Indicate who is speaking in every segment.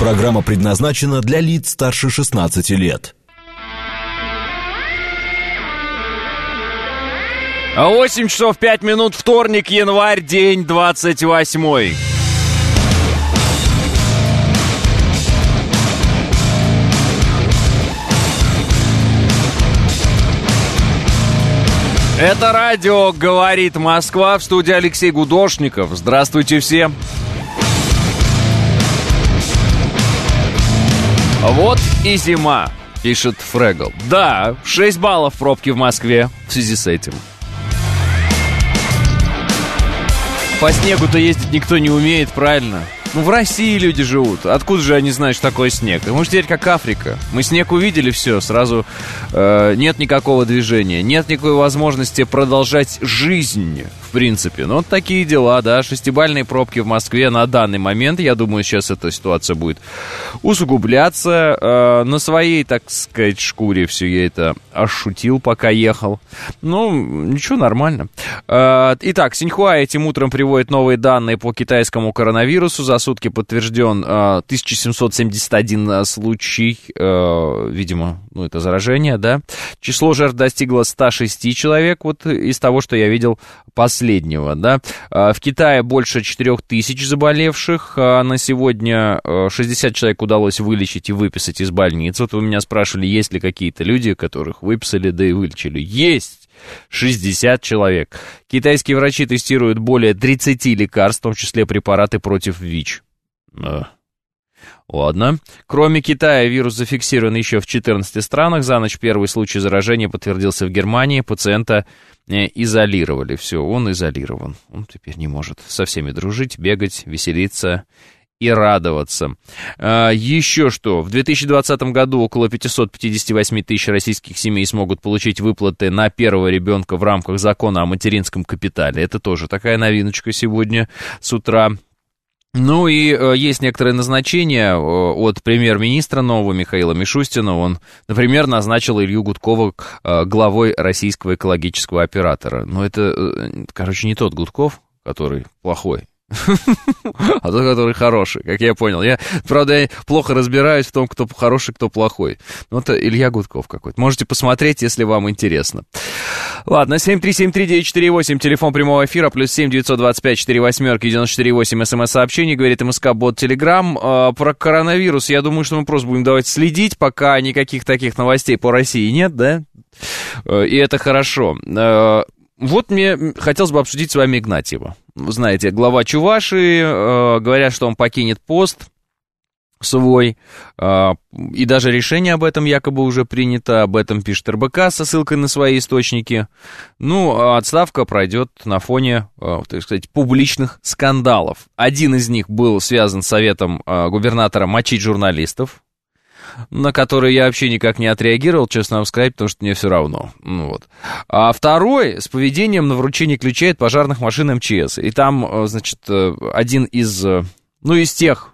Speaker 1: Программа предназначена для лиц старше 16 лет.
Speaker 2: 8 часов 5 минут, вторник, январь, день 28. Это радио «Говорит Москва», в студии Алексей Гудошников. Здравствуйте всем. Вот и зима, пишет Фрегл. Да, 6 баллов пробки в Москве в связи с этим. По снегу-то ездить никто не умеет, правильно? Ну, в России люди живут. Откуда же они знают, что такое снег? Мы же теперь как Африка. Мы снег увидели, все, сразу нет никакого движения. Нет никакой возможности продолжать жизнь, в принципе. Ну, вот такие дела, да. 6-бальные пробки в Москве на данный момент. Я думаю, сейчас эта ситуация будет усугубляться. На своей, так сказать, шкуре все я это ошутил, пока ехал. Ну, ничего, нормально. Итак, Синьхуа этим утром приводит новые данные по китайскому коронавирусу. За сутки подтвержден 1771 случай, видимо, ну, это заражение, да. Число жертв достигло 106 человек, вот из того, что я видел последнего, да. В Китае больше 4000 заболевших, на сегодня 60 человек удалось вылечить и выписать из больниц. Вот вы меня спрашивали, есть ли какие-то люди, которых выписали, да и вылечили. Есть! 60 человек. Китайские врачи тестируют более 30 лекарств, в том числе препараты против ВИЧ. Ладно. Кроме Китая, вирус зафиксирован еще в 14 странах. За ночь первый случай заражения подтвердился в Германии. Пациента изолировали. Все, он изолирован. Он теперь не может со всеми дружить, бегать, веселиться и радоваться. Еще что, в 2020 году около 558 тысяч российских семей смогут получить выплаты на первого ребенка в рамках закона о материнском капитале. Это тоже такая новиночка сегодня с утра. Ну и есть некоторые назначения от премьер-министра нового Михаила Мишустина. Он, например, назначил Илью Гудкова главой российского экологического оператора. Но это, короче, не тот Гудков, который плохой, а тот, который хороший, как я понял. Правда, я плохо разбираюсь в том, кто хороший, кто плохой. Ну, это Илья Гудков какой-то. Можете посмотреть, если вам интересно. Ладно, 7373948, телефон прямого эфира, плюс 7 925 48 94 смс-сообщений, говорит МСК-бот Телеграм. Про коронавирус, я думаю, что мы просто будем давать следить, пока никаких таких новостей по России нет, да? И это хорошо. Вот мне хотелось бы обсудить с вами Игнатьева. Вы знаете, глава Чувашии, говорят, что он покинет пост свой, и даже решение об этом якобы уже принято, об этом пишет РБК со ссылкой на свои источники. Ну, отставка пройдет на фоне, так сказать, публичных скандалов. Один из них был связан с советом губернатора мочить журналистов, на которые я вообще никак не отреагировал, честно вам сказать, потому что мне все равно. Ну, вот. А второй с поведением на вручение ключей от пожарных машин МЧС. И там, значит, один из, ну, из тех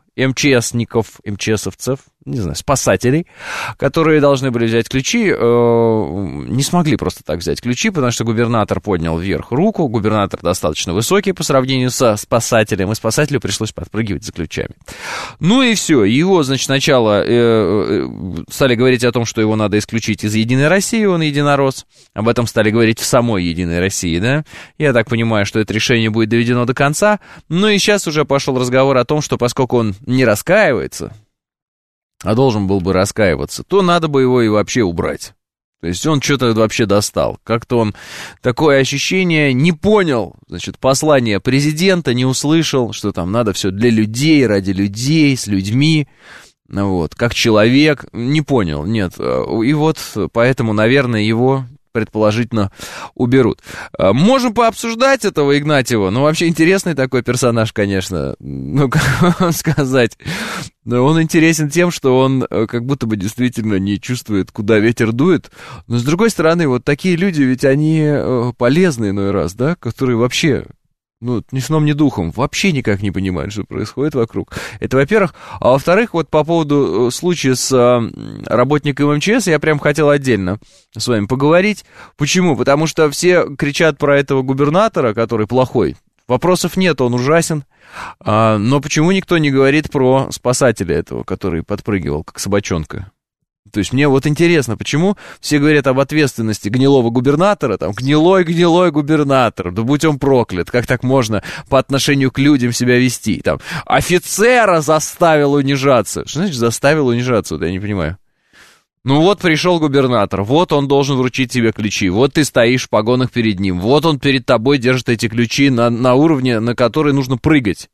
Speaker 2: МЧСовцев, не знаю, спасателей, которые должны были взять ключи, не смогли просто так взять ключи, потому что губернатор поднял вверх руку, губернатор достаточно высокий по сравнению со спасателем, и спасателю пришлось подпрыгивать за ключами. Ну и все, его, значит, сначала стали говорить о том, что его надо исключить из «Единой России», он единорос, об этом стали говорить в самой «Единой России», да, я так понимаю, что это решение будет доведено до конца, ну и сейчас уже пошел разговор о том, что поскольку он не раскаивается, а должен был бы раскаиваться, то надо бы его и вообще убрать. То есть он что-то вообще достал. Как-то он, такое ощущение, не понял, значит, послание президента, не услышал, что там надо все для людей, ради людей, с людьми, вот, как человек, не понял, нет. И вот поэтому, наверное, его предположительно уберут. Можем пообсуждать этого Игнатьева. Ну, вообще интересный такой персонаж, конечно. Ну, как вам сказать. Но он интересен тем, что он как будто бы действительно не чувствует, куда ветер дует. Но, с другой стороны, вот такие люди, ведь они полезны иной раз, да, которые вообще... Ну, ни сном, ни духом, вообще никак не понимают, что происходит вокруг. Это, во-первых. А во-вторых, вот по поводу случая с работником МЧС, я прям хотел отдельно с вами поговорить. Почему? Потому что все кричат про этого губернатора, который плохой, Вопросов нет, он ужасен. Но почему никто не говорит про спасателя этого, который подпрыгивал, как собачонка? То есть мне вот интересно, почему все говорят об ответственности гнилого губернатора, там, гнилой губернатор, да будь он проклят, как так можно по отношению к людям себя вести, там, офицера заставил унижаться. Что значит заставил унижаться, вот я не понимаю. Ну вот пришел губернатор, вот он должен вручить тебе ключи, вот ты стоишь в погонах перед ним, вот он перед тобой держит эти ключи на уровне, на который нужно прыгать.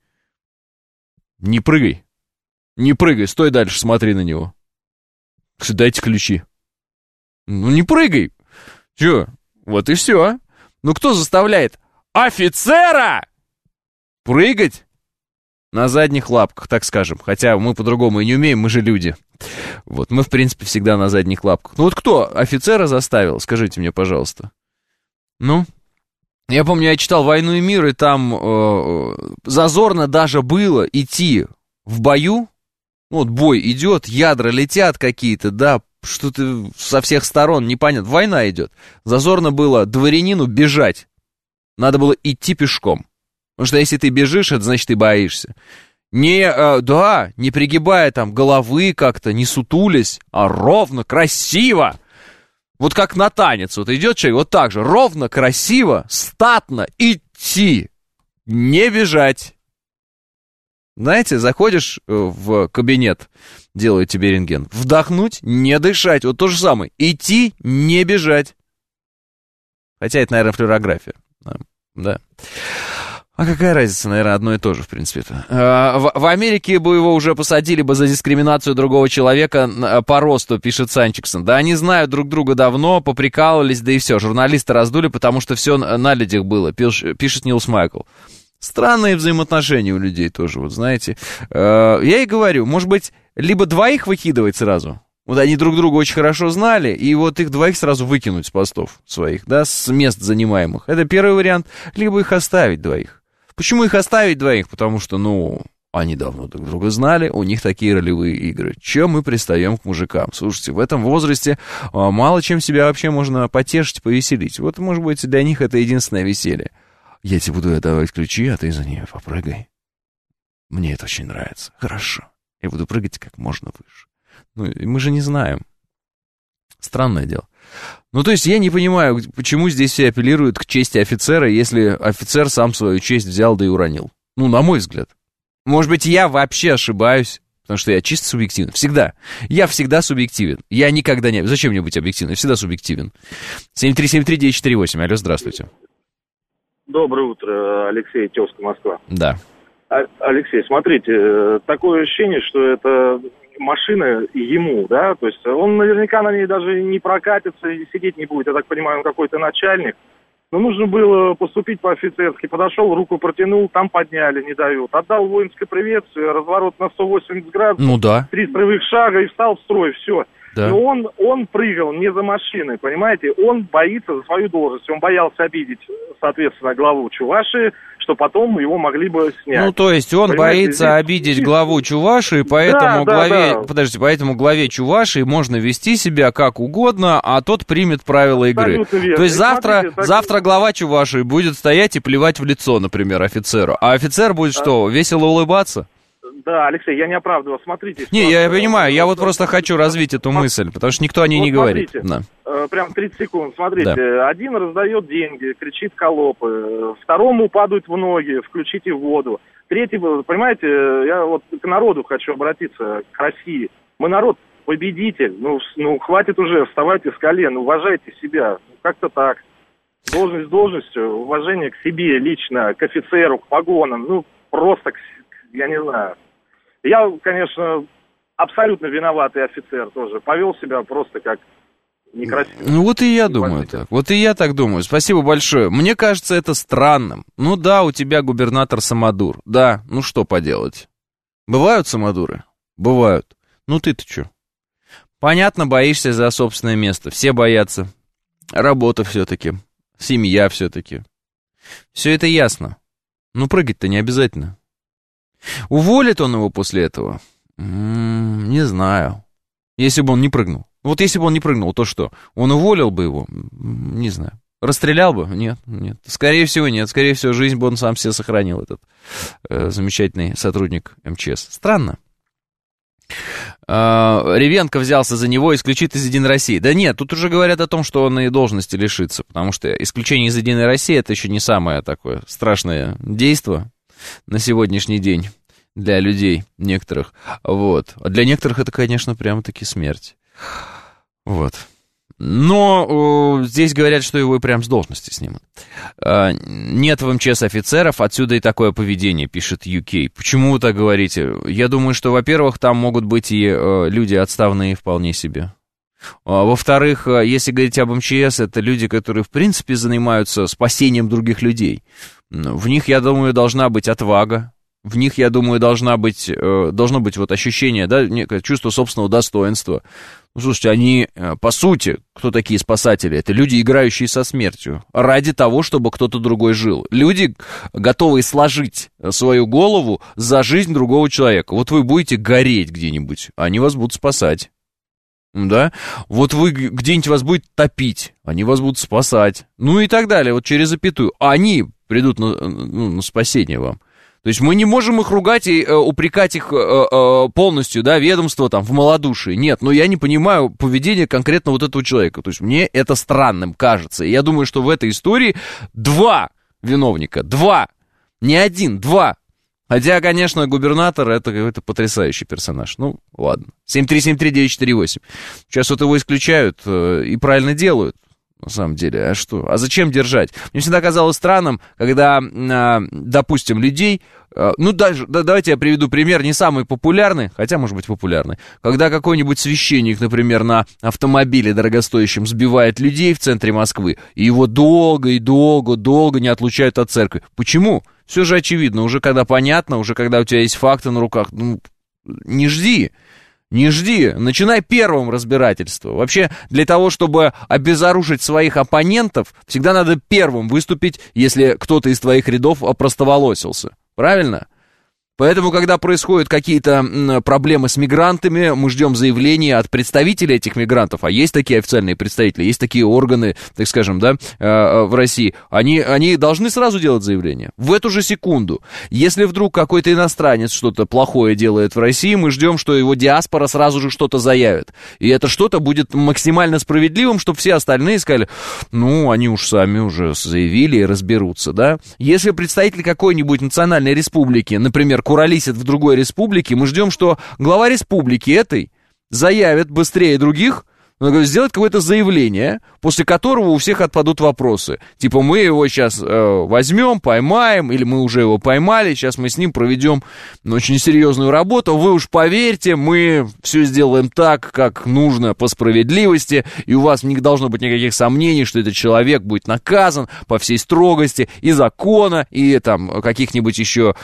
Speaker 2: Не прыгай, стой дальше, смотри на него. Дайте ключи. Ну не прыгай. Чё? Вот и все. Ну кто заставляет офицера прыгать на задних лапках, так скажем? Хотя мы по-другому и не умеем, мы же люди. Вот, мы в принципе всегда на задних лапках. Ну вот кто офицера заставил? Скажите мне, пожалуйста. Ну? Я помню, я читал «Войну и мир», и там зазорно даже было идти в бою. Вот бой идет, ядра летят какие-то, да, что-то со всех сторон, непонятно, война идет. Зазорно было дворянину бежать. Надо было идти пешком. Потому что если ты бежишь, это значит, ты боишься. Не пригибая там головы как-то, не сутулясь, а ровно, красиво. Вот как на танец. Вот идет человек, вот так же, ровно, красиво, статно идти. Не бежать. Знаете, заходишь в кабинет, делают тебе рентген. Вдохнуть, не дышать. Вот то же самое. Идти, не бежать. Хотя это, наверное, флюорография. Да. А какая разница, наверное, одно и то же, в принципе-то. В Америке бы его уже посадили бы за дискриминацию другого человека по росту, пишет Санчиксон. Да они знают друг друга давно, поприкалывались, да и все. Журналисты раздули, потому что все на людях было, пишет Нилс Майкл. Странные взаимоотношения у людей тоже, вот знаете. Я и говорю, может быть, либо двоих выкидывать сразу. Вот они друг друга очень хорошо знали, и вот их двоих сразу выкинуть с постов своих, да, с мест занимаемых. Это первый вариант. Либо их оставить двоих. Почему их оставить двоих? Потому что, они давно друг друга знали, у них такие ролевые игры. Чем мы пристаем к мужикам? Слушайте, в этом возрасте мало чем себя вообще можно потешить, повеселить. Вот, может быть, для них это единственное веселье. Я тебе буду отдавать ключи, а ты за ними попрыгай. Мне это очень нравится. Хорошо. Я буду прыгать как можно выше. Мы же не знаем. Странное дело. То есть я не понимаю, почему здесь все апеллируют к чести офицера, если офицер сам свою честь взял да и уронил. На мой взгляд. Может быть, я вообще ошибаюсь, потому что я чисто субъективен. Всегда. Я всегда субъективен. Я никогда не... Зачем мне быть объективным? Я всегда субъективен. 7373948. Алло, здравствуйте.
Speaker 3: Доброе утро, Алексей, Тёвска, Москва.
Speaker 2: Да.
Speaker 3: Алексей, смотрите, такое ощущение, что это машина ему, да, то есть он наверняка на ней даже не прокатится и сидеть не будет, я так понимаю, он какой-то начальник. Но нужно было поступить по-офицерски, подошел, руку протянул, там подняли, не дают. Отдал воинское приветствие, разворот на 180 градусов,
Speaker 2: да.
Speaker 3: 3 строевых шага и встал в строй, все.
Speaker 2: Да.
Speaker 3: И он прыгал не за машиной, понимаете? Он боится за свою должность. Он боялся обидеть, соответственно, главу Чувашии, что потом его могли бы снять.
Speaker 2: То есть он боится обидеть главу Чувашии, поэтому поэтому главе Чувашии можно вести себя как угодно, а тот примет правила игры. То есть завтра глава Чувашии будет стоять и плевать в лицо, например, офицеру. А офицер будет что, весело улыбаться?
Speaker 3: Да, Алексей, я не оправдывал, смотрите.
Speaker 2: Я понимаю, я вот просто хочу развить эту мысль, потому что никто о ней не говорит. Да.
Speaker 3: Прям 30 секунд, смотрите, один раздает деньги, кричит холопы, второму падают в ноги, включите воду, третий, понимаете, я вот к народу хочу обратиться, к России. Мы народ победитель, хватит уже, вставайте с колен, уважайте себя, как-то так. Должность должностью, уважение к себе лично, к офицеру, к погонам, просто, я не знаю. Я, конечно, абсолютно виноватый офицер тоже. Повел себя просто как некрасиво.
Speaker 2: Вот и я думаю так. Вот и я так думаю. Спасибо большое. Мне кажется это странным. Да, у тебя губернатор самодур. Да, что поделать. Бывают самодуры? Бывают. Ты-то что? Понятно, боишься за собственное место. Все боятся. Работа все-таки. Семья все-таки. Все это ясно. Прыгать-то не обязательно. Уволит он его после этого? Не знаю. Если бы он не прыгнул. Вот если бы он не прыгнул, то что? Он уволил бы его? Не знаю. Расстрелял бы? Нет. Скорее всего, нет. Скорее всего, жизнь бы он сам себе сохранил, этот замечательный сотрудник МЧС. Странно. Ревенко взялся за него, исключит из «Единой России». Да нет, тут уже говорят о том, что он и должности лишится, потому что исключение из «Единой России» — это еще не самое такое страшное действие на сегодняшний день для людей некоторых. Вот. А для некоторых это, конечно, прямо-таки смерть. Вот. Но здесь говорят, что его и прям с должности снимут. Нет в МЧС офицеров, отсюда и такое поведение, пишет UK. Почему вы так говорите? Я думаю, что, во-первых, там могут быть и люди отставные вполне себе. Во-вторых, если говорить об МЧС, это люди, которые, в принципе, занимаются спасением других людей. В них, я думаю, должна быть отвага. В них, я думаю, должно быть вот ощущение, да, некое чувство собственного достоинства. Ну, слушайте, они, по сути, кто такие спасатели? Это люди, играющие со смертью, ради того, чтобы кто-то другой жил. Люди, готовые сложить свою голову за жизнь другого человека. Вот вы будете гореть где-нибудь, они вас будут спасать. Да? Вот вы где-нибудь вас будет топить, они вас будут спасать. Ну и так далее, вот через запятую. Они придут на спасение вам. То есть мы не можем их ругать и упрекать их полностью, да, ведомство там в малодушии. Нет, но я не понимаю поведение конкретно вот этого человека. То есть мне это странным кажется. И я думаю, что в этой истории 2 виновника. 2. Не 1, 2. Хотя, конечно, губернатор это потрясающий персонаж. Ну, ладно. 7373948. Сейчас вот его исключают и правильно делают. На самом деле, а что? А зачем держать? Мне всегда казалось странным, когда, допустим, людей... Ну, даже, давайте я приведу пример, не самый популярный, хотя, может быть, популярный. Когда какой-нибудь священник, например, на автомобиле дорогостоящем сбивает людей в центре Москвы, и его долго не отлучают от церкви. Почему? Все же очевидно, уже когда понятно, уже когда у тебя есть факты на руках. Ну, не жди, начинай первым разбирательство. Вообще, для того, чтобы обезоружить своих оппонентов, всегда надо первым выступить, если кто-то из твоих рядов опростоволосился. Правильно? Поэтому, когда происходят какие-то проблемы с мигрантами, мы ждем заявления от представителей этих мигрантов, а есть такие официальные представители, есть такие органы, так скажем, да, в России, они должны сразу делать заявление, в эту же секунду. Если вдруг какой-то иностранец что-то плохое делает в России, мы ждем, что его диаспора сразу же что-то заявит. И это что-то будет максимально справедливым, чтобы все остальные сказали, ну, они уж сами уже заявили и разберутся, да. Если представитель какой-нибудь национальной республики, например, куролесит в другой республике, мы ждем, что глава республики этой заявит быстрее других, сделает какое-то заявление, после которого у всех отпадут вопросы. Типа, мы его сейчас возьмем, поймаем, или мы уже его поймали, сейчас мы с ним проведем очень серьезную работу. Вы уж поверьте, мы все сделаем так, как нужно по справедливости, и у вас не должно быть никаких сомнений, что этот человек будет наказан по всей строгости и закона, и там каких-нибудь еще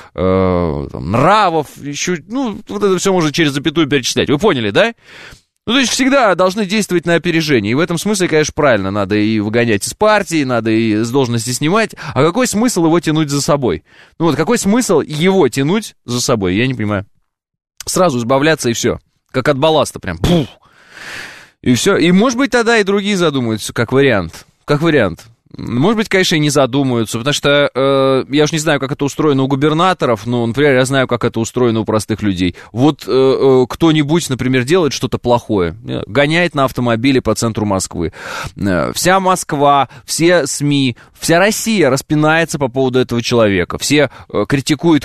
Speaker 2: нравов, еще, ну, вот это все можно через запятую перечислять. Вы поняли, да? Ну, то есть всегда должны действовать на опережение. И в этом смысле, конечно, правильно. Надо и выгонять из партии, надо и с должности снимать. А какой смысл его тянуть за собой? Ну вот, какой смысл его тянуть за собой? Я не понимаю. Сразу избавляться и все. Как от балласта прям. Пух. И все. И, может быть, тогда и другие задумаются, как вариант. Как вариант. Может быть, конечно, и не задумаются, потому что я уж не знаю, как это устроено у губернаторов, но, например, я знаю, как это устроено у простых людей. Вот кто-нибудь, например, делает что-то плохое, гоняет на автомобиле по центру Москвы. Вся Москва, все СМИ, вся Россия распинается по поводу этого человека. Все критикуют.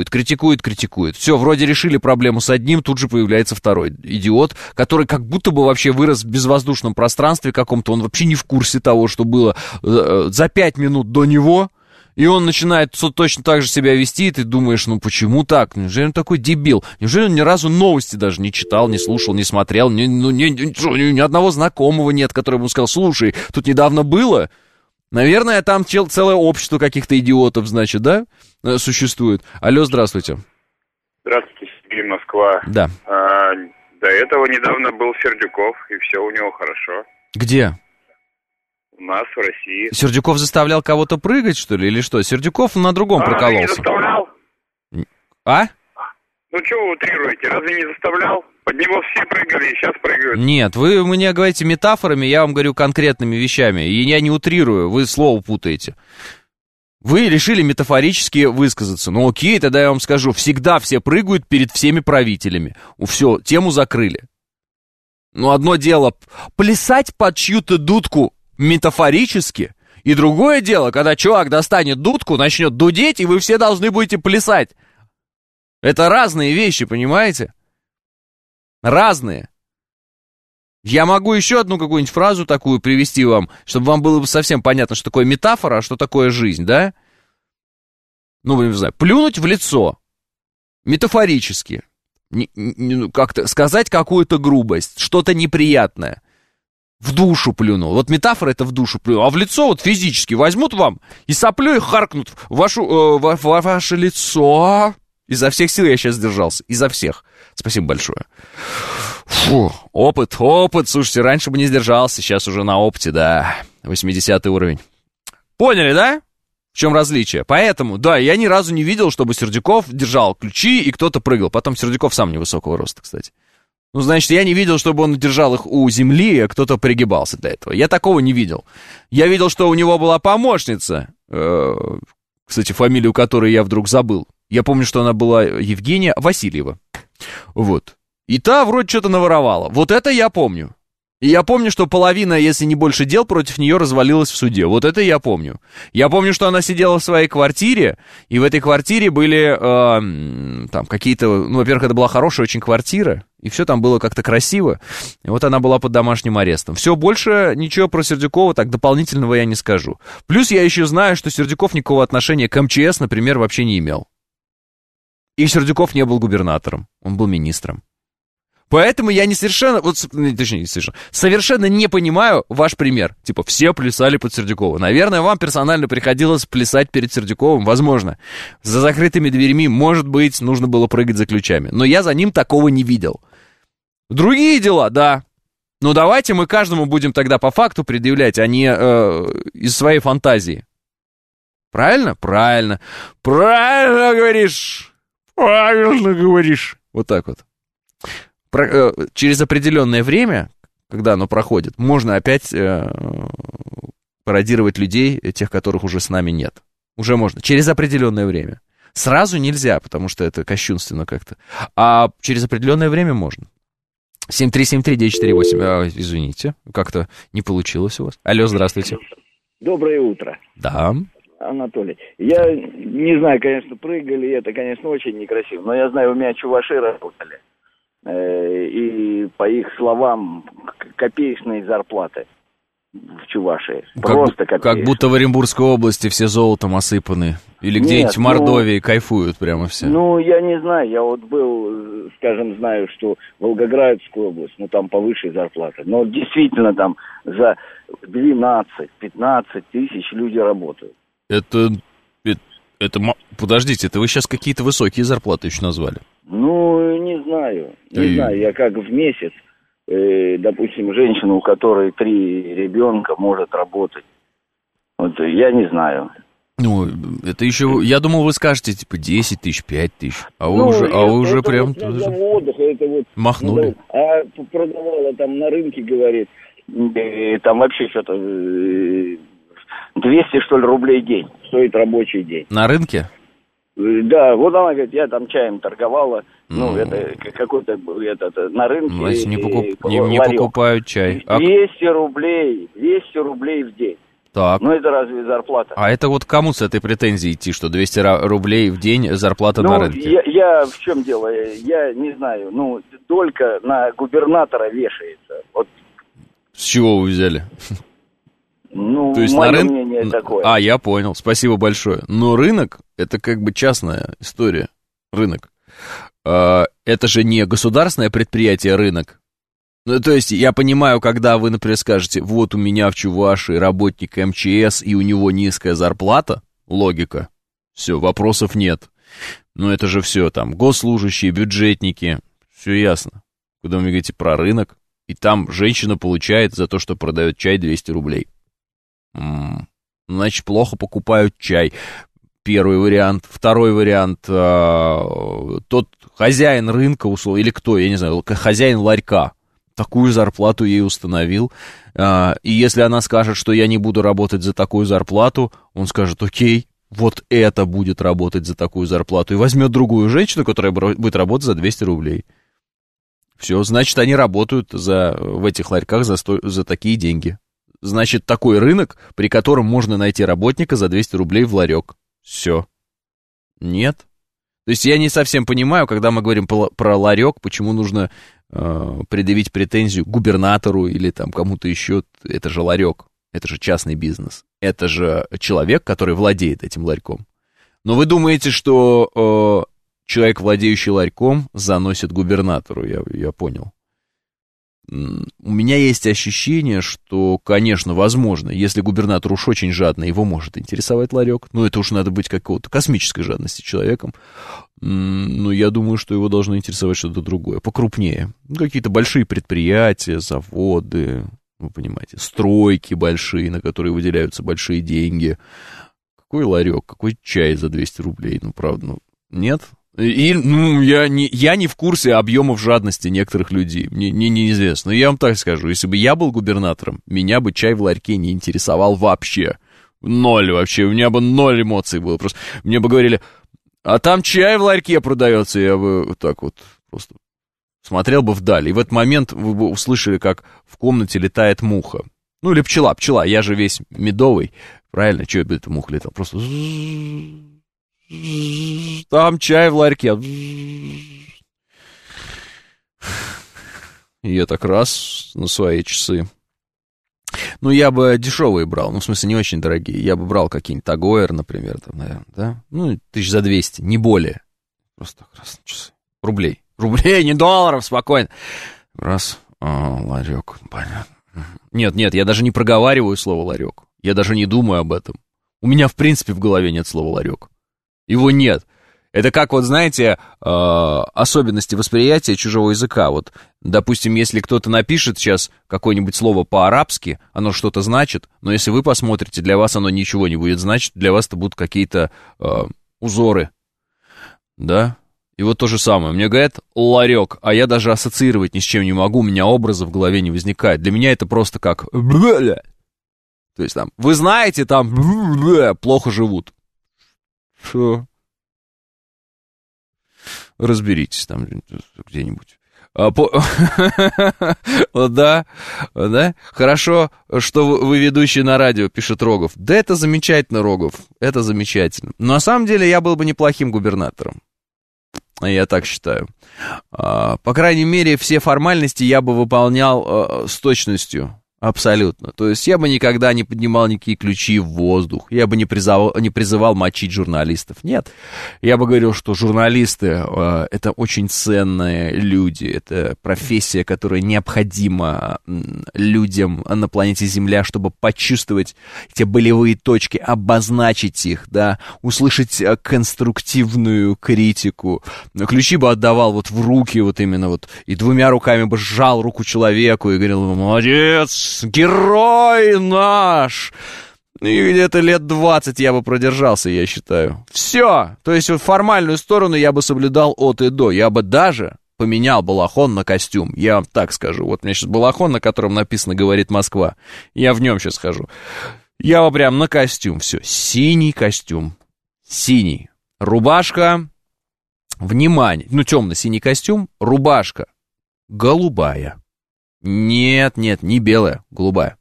Speaker 2: Все, вроде решили проблему с одним, тут же появляется второй идиот, который как будто бы вообще вырос в безвоздушном пространстве каком-то, он вообще не в курсе того, что было за 5 минут до него, и он начинает точно так же себя вести, и ты думаешь, ну почему так? Неужели он такой дебил? Неужели он ни разу новости даже не читал, не слушал, не смотрел? Ни одного знакомого нет, который бы ему сказал, слушай, тут недавно было? Наверное, там целое общество каких-то идиотов, значит, да, существует. Алло, здравствуйте.
Speaker 4: Здравствуйте, Сергей, Москва.
Speaker 2: Да.
Speaker 4: До этого недавно был Сердюков, и все у него хорошо.
Speaker 2: Где?
Speaker 4: У нас, в России.
Speaker 2: Сердюков заставлял кого-то прыгать, что ли, или что? Сердюков на другом прокололся.
Speaker 4: Разве не заставлял?
Speaker 2: А?
Speaker 4: Ну, что вы утрируете, разве не заставлял? Под него все прыгали и сейчас прыгают.
Speaker 2: Нет, вы мне говорите метафорами, я вам говорю конкретными вещами. И я не утрирую, вы слово путаете. Вы решили метафорически высказаться. Ну окей, тогда я вам скажу. Всегда все прыгают перед всеми правителями. Все, тему закрыли. Ну одно дело плясать под чью-то дудку метафорически, и другое дело, когда чувак достанет дудку, начнет дудеть, и вы все должны будете плясать. Это разные вещи, понимаете? Разные. Я могу еще одну какую-нибудь фразу такую привести вам, чтобы вам было бы совсем понятно, что такое метафора, а что такое жизнь, да? Ну, не знаю, плюнуть в лицо. Метафорически. Как-то сказать какую-то грубость, что-то неприятное. В душу плюнул. Вот метафора это в душу плюнул. А в лицо вот физически возьмут вам и соплей харкнут в ваше лицо. Изо всех сил я сейчас сдержался. Изо всех. Спасибо большое. Фу, опыт. Слушайте, раньше бы не сдержался, сейчас уже на опыте, да. 80-й уровень. Поняли, да? В чем различие? Поэтому, да, я ни разу не видел, чтобы Сердюков держал ключи и кто-то прыгал. Потом Сердюков сам невысокого роста, кстати. Ну, значит, я не видел, чтобы он держал их у земли, а кто-то пригибался для этого. Я такого не видел. Я видел, что у него была помощница, кстати, фамилию которой я вдруг забыл. Я помню, что она была Евгения Васильева. Вот. И та вроде что-то наворовала. Вот это я помню. И я помню, что половина, если не больше дел, против нее развалилась в суде. Вот это я помню. Я помню, что она сидела в своей квартире, и в этой квартире были там какие-то... Ну, во-первых, это была хорошая очень квартира, и все там было как-то красиво. И вот она была под домашним арестом. Все, больше ничего про Сердюкова так дополнительного я не скажу. Плюс я еще знаю, что Сердюков никакого отношения к МЧС, например, вообще не имел. И Сердюков не был губернатором, он был министром. Поэтому я не совершенно, вот, точнее, не совершенно, совершенно не понимаю ваш пример. Типа, все плясали под Сердюкова. Наверное, вам персонально приходилось плясать перед Сердюковым, возможно. За закрытыми дверьми, может быть, нужно было прыгать за ключами. Но я за ним такого не видел. Другие дела, да. Но давайте мы каждому будем тогда по факту предъявлять, а не из своей фантазии. Правильно? Правильно. Правильно говоришь. Правильно говоришь. Вот так вот. Через определенное время, когда оно проходит, можно опять пародировать людей, тех, которых уже с нами нет. Уже можно. Через определенное время. Сразу нельзя, потому что это кощунственно как-то. А через определенное время можно. 7373948. Извините, как-то не получилось у вас. Алло, здравствуйте.
Speaker 5: Доброе утро.
Speaker 2: Да.
Speaker 5: Анатолий. Я не знаю, конечно, прыгали, это, конечно, очень некрасиво, но я знаю, у меня чуваши работали. И, по их словам, копеечные зарплаты в Чувашии. Просто копеечные.
Speaker 2: Как будто в Оренбургской области все золотом осыпаны. Или где-нибудь в Мордовии кайфуют прямо все.
Speaker 5: Ну, я не знаю. Я вот был, скажем, знаю, что Волгоградская область, ну, там повыше зарплаты. Но действительно там за 12-15 тысяч люди работают.
Speaker 2: Это... Подождите, это вы сейчас какие-то высокие зарплаты еще назвали?
Speaker 5: Ну, не знаю. Не знаю, я как в месяц, допустим, женщина, у которой 3 ребенка, может работать. Вот я не знаю.
Speaker 2: Ну, это еще, я думал, вы скажете, типа, 10 тысяч, 5 тысяч. А вы уже прям...
Speaker 5: Отдых, это вот,
Speaker 2: махнули.
Speaker 5: А продавала там на рынке, говорит, там вообще что-то 200, что ли, рублей в день стоит рабочий день.
Speaker 2: На рынке?
Speaker 5: Да, вот она говорит, я там чаем торговала, ну это какой-то на рынке.
Speaker 2: Значит, не покупают чай.
Speaker 5: 200 рублей в день.
Speaker 2: Так.
Speaker 5: Ну это разве зарплата?
Speaker 2: А это вот кому с этой претензией идти, что 200 рублей в день зарплата на рынке?
Speaker 5: Я в чем дело? Я не знаю, ну только на губернатора вешается. Вот.
Speaker 2: С чего вы взяли?
Speaker 5: Ну,
Speaker 2: то есть
Speaker 5: мое
Speaker 2: на рынке...
Speaker 5: мнение такое.
Speaker 2: А, я понял, спасибо большое. Но рынок, это как бы частная история. Рынок. Это же не государственное предприятие рынок. Ну, то есть, я понимаю, когда вы, например, скажете, вот у меня в Чувашии работник МЧС, и у него низкая зарплата, логика, все, вопросов нет. Но это же все там, госслужащие, бюджетники, все ясно. Когда вы мне говорите про рынок, и там женщина получает за то, что продает чай 200 рублей. Значит, плохо покупают чай. Первый вариант. Второй вариант, тот хозяин рынка, или кто, я не знаю, хозяин ларька, такую зарплату ей установил. И если она скажет, что я не буду работать за такую зарплату, он скажет, окей, вот это будет работать за такую зарплату. И возьмет другую женщину, которая будет работать за 200 рублей. Все, значит, они работают в этих ларьках за такие деньги. Значит, такой рынок, при котором можно найти работника за 200 рублей в ларек. Все. Нет. То есть я не совсем понимаю, когда мы говорим про ларек, почему нужно предъявить претензию губернатору или там кому-то еще. Это же ларек, это же частный бизнес. Это же человек, который владеет этим ларьком. Но вы думаете, что человек, владеющий ларьком, заносит губернатору, я понял. У меня есть ощущение, что, конечно, возможно, если губернатор уж очень жадный, его может интересовать ларек, но это уж надо быть какого-то космической жадности человеком, но я думаю, что его должно интересовать что-то другое, покрупнее. Какие-то большие предприятия, заводы, вы понимаете, стройки большие, на которые выделяются большие деньги. Какой ларек, какой чай за 200 рублей, правда, нет? И, я не в курсе объемов жадности некоторых людей, мне неизвестно. Но я вам так скажу, если бы я был губернатором, меня бы чай в ларьке не интересовал вообще. Ноль вообще, у меня бы 0 эмоций было. Просто мне бы говорили, а там чай в ларьке продается, я бы вот так вот просто смотрел бы вдаль. И в этот момент вы бы услышали, как в комнате летает муха. Или пчела, я же весь медовый, правильно? Чего это муха летала? Просто... Там чай в ларьке. И я так раз на свои часы. Я бы дешевые брал, в смысле не очень дорогие. Я бы брал какие-нибудь Тагойер, например, там, наверное, да? 1200, не более. Просто так раз на часы. Рублей, не долларов, спокойно. Раз, ларек, понятно. Нет, я даже не проговариваю слово ларек. Я даже не думаю об этом. У меня, в принципе, в голове нет слова ларек. Его нет. Это как, знаете, особенности восприятия чужого языка. Допустим, если кто-то напишет сейчас какое-нибудь слово по-арабски, оно что-то значит, но если вы посмотрите, для вас оно ничего не будет значить, для вас это будут какие-то узоры. Да? И то же самое. Мне говорят ларек, а я даже ассоциировать ни с чем не могу, у меня образа в голове не возникает. Для меня это просто как... То есть там, вы знаете, там плохо живут. Что? Разберитесь там где-нибудь. Да. Хорошо, что вы ведущий на радио, пишет Рогов. Да это замечательно, Рогов, это замечательно. Но на самом деле я был бы неплохим губернатором. Я так считаю. По крайней мере, все формальности я бы выполнял с точностью. Абсолютно. То есть я бы никогда не поднимал никакие ключи в воздух, я бы не призывал мочить журналистов. Нет, я бы говорил, что журналисты это очень ценные люди, это профессия, которая необходима людям на планете Земля, чтобы почувствовать эти болевые точки, обозначить их, да, услышать конструктивную критику. Ключи бы отдавал в руки, именно и 2 руками бы сжал руку человеку и говорил: молодец, герой наш! И где-то лет 20 я бы продержался, я считаю. Все. То есть формальную сторону я бы соблюдал от и до. Я бы даже поменял балахон на костюм. Я вам так скажу. У меня сейчас балахон, на котором написано «Говорит Москва». Я в нем сейчас хожу. Я бы прям на костюм. Все. Синий костюм. Синий. Рубашка. Внимание. Темно-синий костюм. Рубашка. Голубая. Нет, не белая, голубая.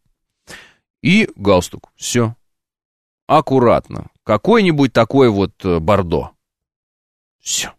Speaker 2: И галстук. Все. Аккуратно. Какой-нибудь такой бордо. Все.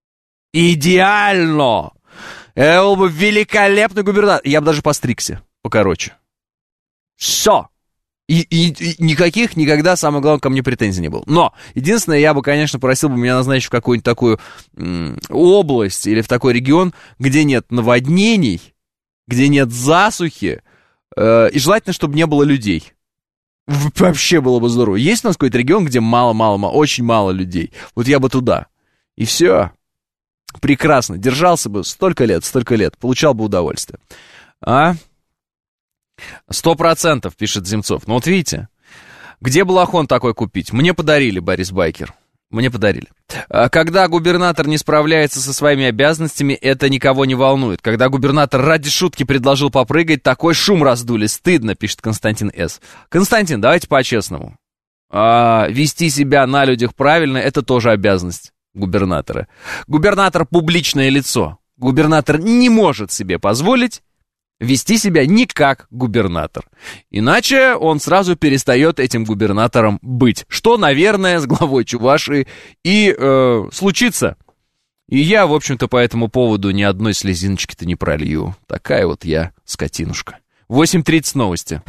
Speaker 2: Идеально! Это был бы великолепный губернатор. Я бы даже постригся покороче. Все. И никаких никогда, самое главное, ко мне претензий не было. Но единственное, я бы, конечно, просил бы меня назначить в какую-нибудь такую область или в такой регион, где нет наводнений, где нет засухи, и желательно, чтобы не было людей. Вообще было бы здорово. Есть у нас какой-то регион, где очень мало людей. Я бы туда. И все. Прекрасно. Держался бы столько лет, получал бы удовольствие. 100%, пишет Земцов. Видите, Где балахон такой купить? Мне подарили, Борис Байкер. Мне подарили. Когда губернатор не справляется со своими обязанностями, это никого не волнует. Когда губернатор ради шутки предложил попрыгать, такой шум раздули. Стыдно, пишет Константин С. Константин, давайте по-честному. Вести себя на людях правильно, это тоже обязанность губернатора. Губернатор публичное лицо. Губернатор не может себе позволить вести себя не как губернатор. Иначе он сразу перестает этим губернатором быть. Что, наверное, с главой Чувашии и случится. И я, в общем-то, по этому поводу ни одной слезиночки-то не пролью. Такая вот я скотинушка. 8:30 новости.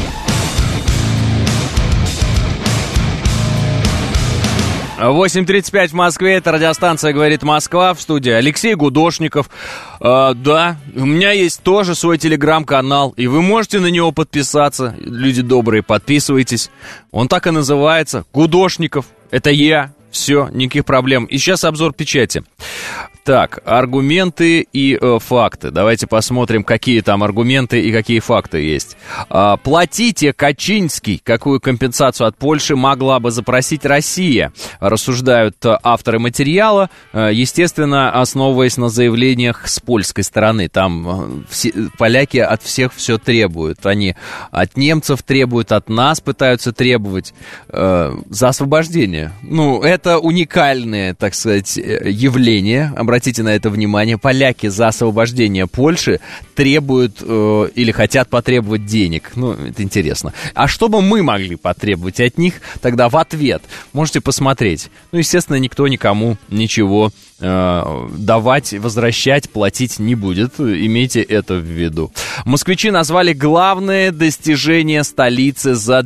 Speaker 2: 8:35 в Москве, это радиостанция «Говорит Москва», в студии Алексей Гудошников. Да, у меня есть тоже свой телеграм-канал, и вы можете на него подписаться. Люди добрые, подписывайтесь. Он так и называется, Гудошников. Это я. Все, никаких проблем. И сейчас обзор печати. Так, аргументы и факты. Давайте посмотрим, какие там аргументы и какие факты есть. Платите, Качинский. Какую компенсацию от Польши могла бы запросить Россия? Рассуждают авторы материала, естественно, основываясь на заявлениях с польской стороны. Там поляки от всех все требуют. Они от немцев требуют, от нас пытаются требовать за освобождение. Ну, это уникальное, так сказать, явление. Обратите на это внимание. Поляки за освобождение Польши требуют или хотят потребовать денег. Ну, это интересно. А что бы мы могли потребовать от них тогда в ответ? Можете посмотреть. Ну, естественно, никто никому ничего давать, возвращать, платить не будет. Имейте это в виду. Москвичи назвали главное достижение столицы за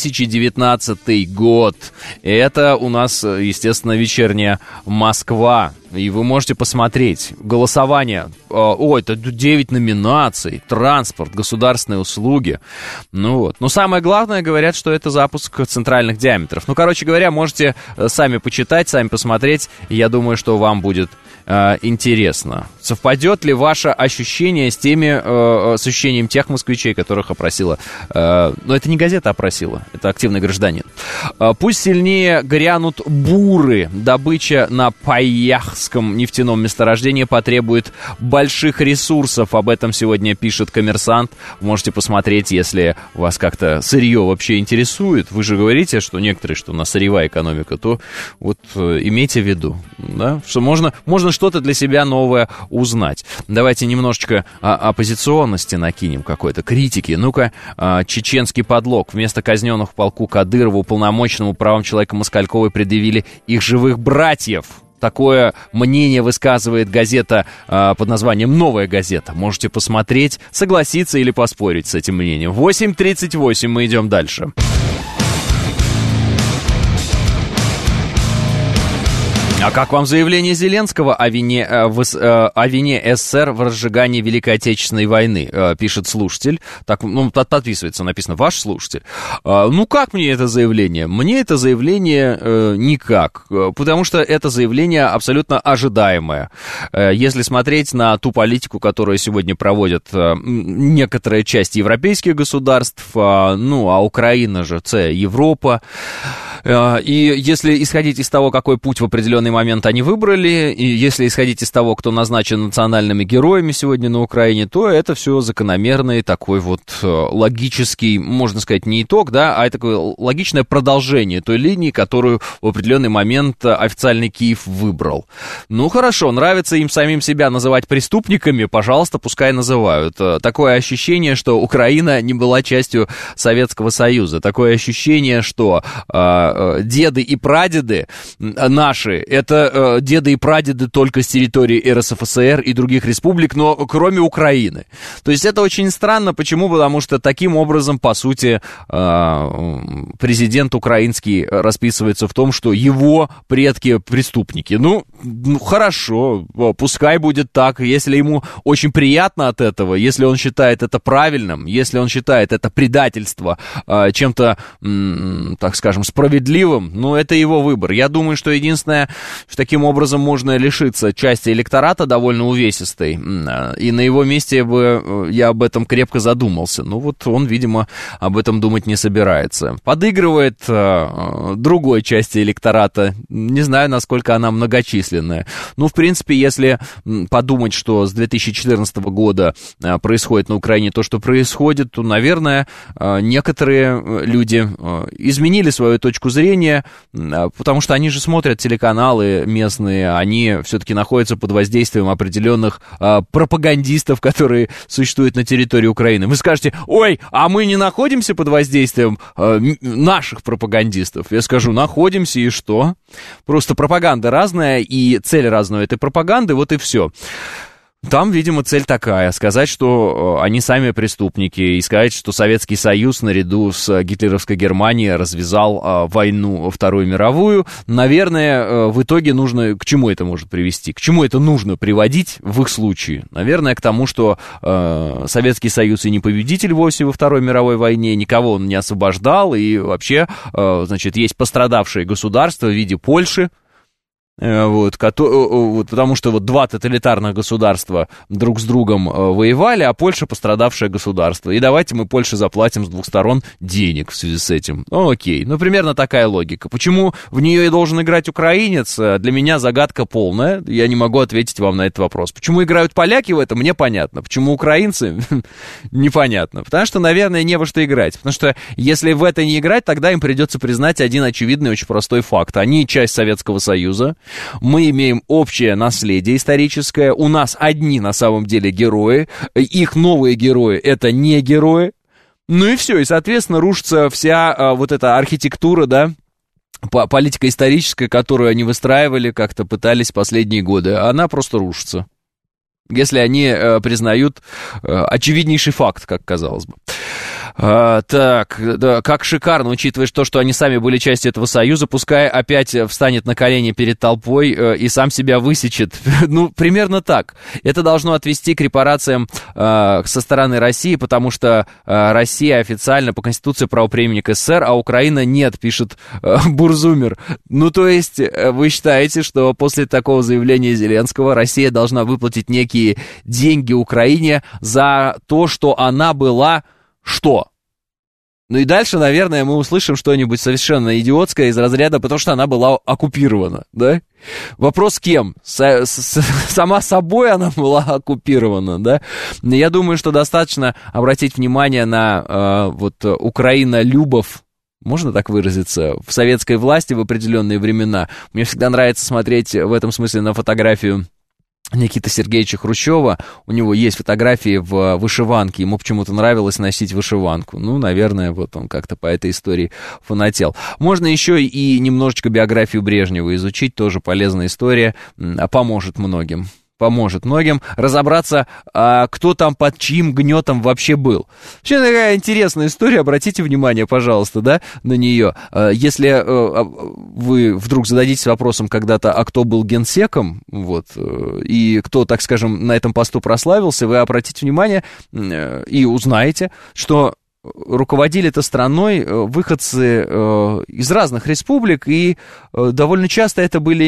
Speaker 2: 2019 год. Это у нас, естественно, вечерняя Москва. И вы можете посмотреть. Голосование. Это 9 номинаций. Транспорт, государственные услуги. Ну вот. Но самое главное, говорят, что это запуск центральных диаметров. Ну, короче говоря, можете сами почитать, сами посмотреть. Я думаю, что вам будет интересно. Совпадет ли ваше ощущение с ощущением тех москвичей, которых опросила? Но это не газета опросила, это активный гражданин. Пусть сильнее грянут буры. Добыча на Паяхском нефтяном месторождении потребует больших ресурсов. Об этом сегодня пишет «Коммерсант». Можете посмотреть, если вас как-то сырье вообще интересует. Вы же говорите, что некоторые, что у нас сырьевая экономика, то вот имейте в виду, да, что можно что-то для себя новое узнать. Давайте немножечко оппозиционности накинем, какой-то критики. Ну-ка, чеченский подлог. Вместо казненных в полку Кадырова уполномоченному правам человека Москальковой предъявили их живых братьев. Такое мнение высказывает газета под названием «Новая газета». Можете посмотреть, согласиться или поспорить с этим мнением. 8:38, мы идем дальше. А как вам заявление Зеленского о вине СССР в разжигании Великой Отечественной войны, пишет слушатель. Так, ну, подписывается, написано «Ваш слушатель». Ну, как мне это заявление? Мне это заявление никак, потому что это заявление абсолютно ожидаемое. Если смотреть на ту политику, которую сегодня проводят некоторая часть европейских государств, ну, а Украина же, это Европа, и если исходить из того, какой путь в определенный момент они выбрали, и если исходить из того, кто назначен национальными героями сегодня на Украине, то это все закономерный такой вот логический, можно сказать, не итог, да, а такое логичное продолжение той линии, которую в определенный момент официальный Киев выбрал. Ну, хорошо, нравится им самим себя называть преступниками, пожалуйста, пускай называют. Такое ощущение, что Украина не была частью Советского Союза. Такое ощущение, что деды и прадеды наши, это деды и прадеды только с территории РСФСР и других республик, но кроме Украины. То есть это очень странно. Почему? Потому что таким образом, по сути, президент украинский расписывается в том, что его предки преступники. Ну, хорошо, пускай будет так. Если ему очень приятно от этого, если он считает это правильным, если он считает это предательство чем-то, так скажем, справедливым, справедливым, но это его выбор. Я думаю, что единственное, что таким образом можно лишиться части электората довольно увесистой, и на его месте бы я об этом крепко задумался. Ну вот он, видимо, об этом думать не собирается. Подыгрывает другой части электората, не знаю, насколько она многочисленная. Ну, в принципе, если подумать, что с 2014 года происходит на Украине то, что происходит, то, наверное, некоторые люди изменили свою точку зрения, потому что они же смотрят телеканалы местные, они все-таки находятся под воздействием определенных пропагандистов, которые существуют на территории Украины. Вы скажете: ой, а мы не находимся под воздействием наших пропагандистов? Я скажу: находимся, и что? Просто пропаганда разная, и цель разная этой пропаганды, вот и все. Там, видимо, цель такая: сказать, что они сами преступники, и сказать, что Советский Союз наряду с гитлеровской Германией развязал войну Вторую мировую. Наверное, в итоге нужно... К чему это может привести? К чему это нужно приводить в их случае? Наверное, к тому, что Советский Союз и не победитель вовсе во Второй мировой войне, никого он не освобождал, и вообще, значит, есть пострадавшие государства в виде Польши, вот, потому что вот два тоталитарных государства друг с другом воевали, а Польша пострадавшее государство. И давайте мы Польше заплатим с двух сторон денег в связи с этим. Ну, окей, ну, примерно такая логика. Почему в нее и должен играть украинец, для меня загадка полная. Я не могу ответить вам на этот вопрос. Почему играют поляки в это, мне понятно. Почему украинцы, непонятно. Потому что, наверное, не во что играть. Потому что если в это не играть, тогда им придется признать один очевидный, очень простой факт. Они часть Советского Союза. Мы имеем общее наследие историческое, у нас одни на самом деле герои, их новые герои — это не герои, ну и все, и, соответственно, рушится вся вот эта архитектура, да, политика историческая, которую они выстраивали, как-то пытались последние годы, она просто рушится, если они признают очевиднейший факт, как казалось бы. Так, да, как шикарно, учитывая то, что они сами были частью этого союза, пускай опять встанет на колени перед толпой и сам себя высечет. Ну, примерно так. Это должно отвести к репарациям со стороны России, потому что Россия официально по Конституции правопреемник СССР, а Украина нет, пишет Бурзумер. Ну, то есть, вы считаете, что после такого заявления Зеленского Россия должна выплатить некие деньги Украине за то, что она была... Что? Ну и дальше, наверное, мы услышим что-нибудь совершенно идиотское из разряда, потому что она была оккупирована, да? Вопрос кем? Сама собой она была оккупирована, да? Я думаю, что достаточно обратить внимание на вот украинолюбов, можно так выразиться, в советской власти в определенные времена. Мне всегда нравится смотреть в этом смысле на фотографию Никиты Сергеевича Хрущева. У него есть фотографии в вышиванке, ему почему-то нравилось носить вышиванку. Ну, наверное, вот он как-то по этой истории фанател. Можно еще и немножечко биографию Брежнева изучить, тоже полезная история, поможет многим. Разобраться, кто там под чьим гнетом вообще был. Вообще такая интересная история, обратите внимание, пожалуйста, да, на нее. Если вы вдруг зададитесь вопросом когда-то, а кто был генсеком, вот, и кто, так скажем, на этом посту прославился, вы обратите внимание и узнаете, что руководили-то страной выходцы из разных республик, и довольно часто это была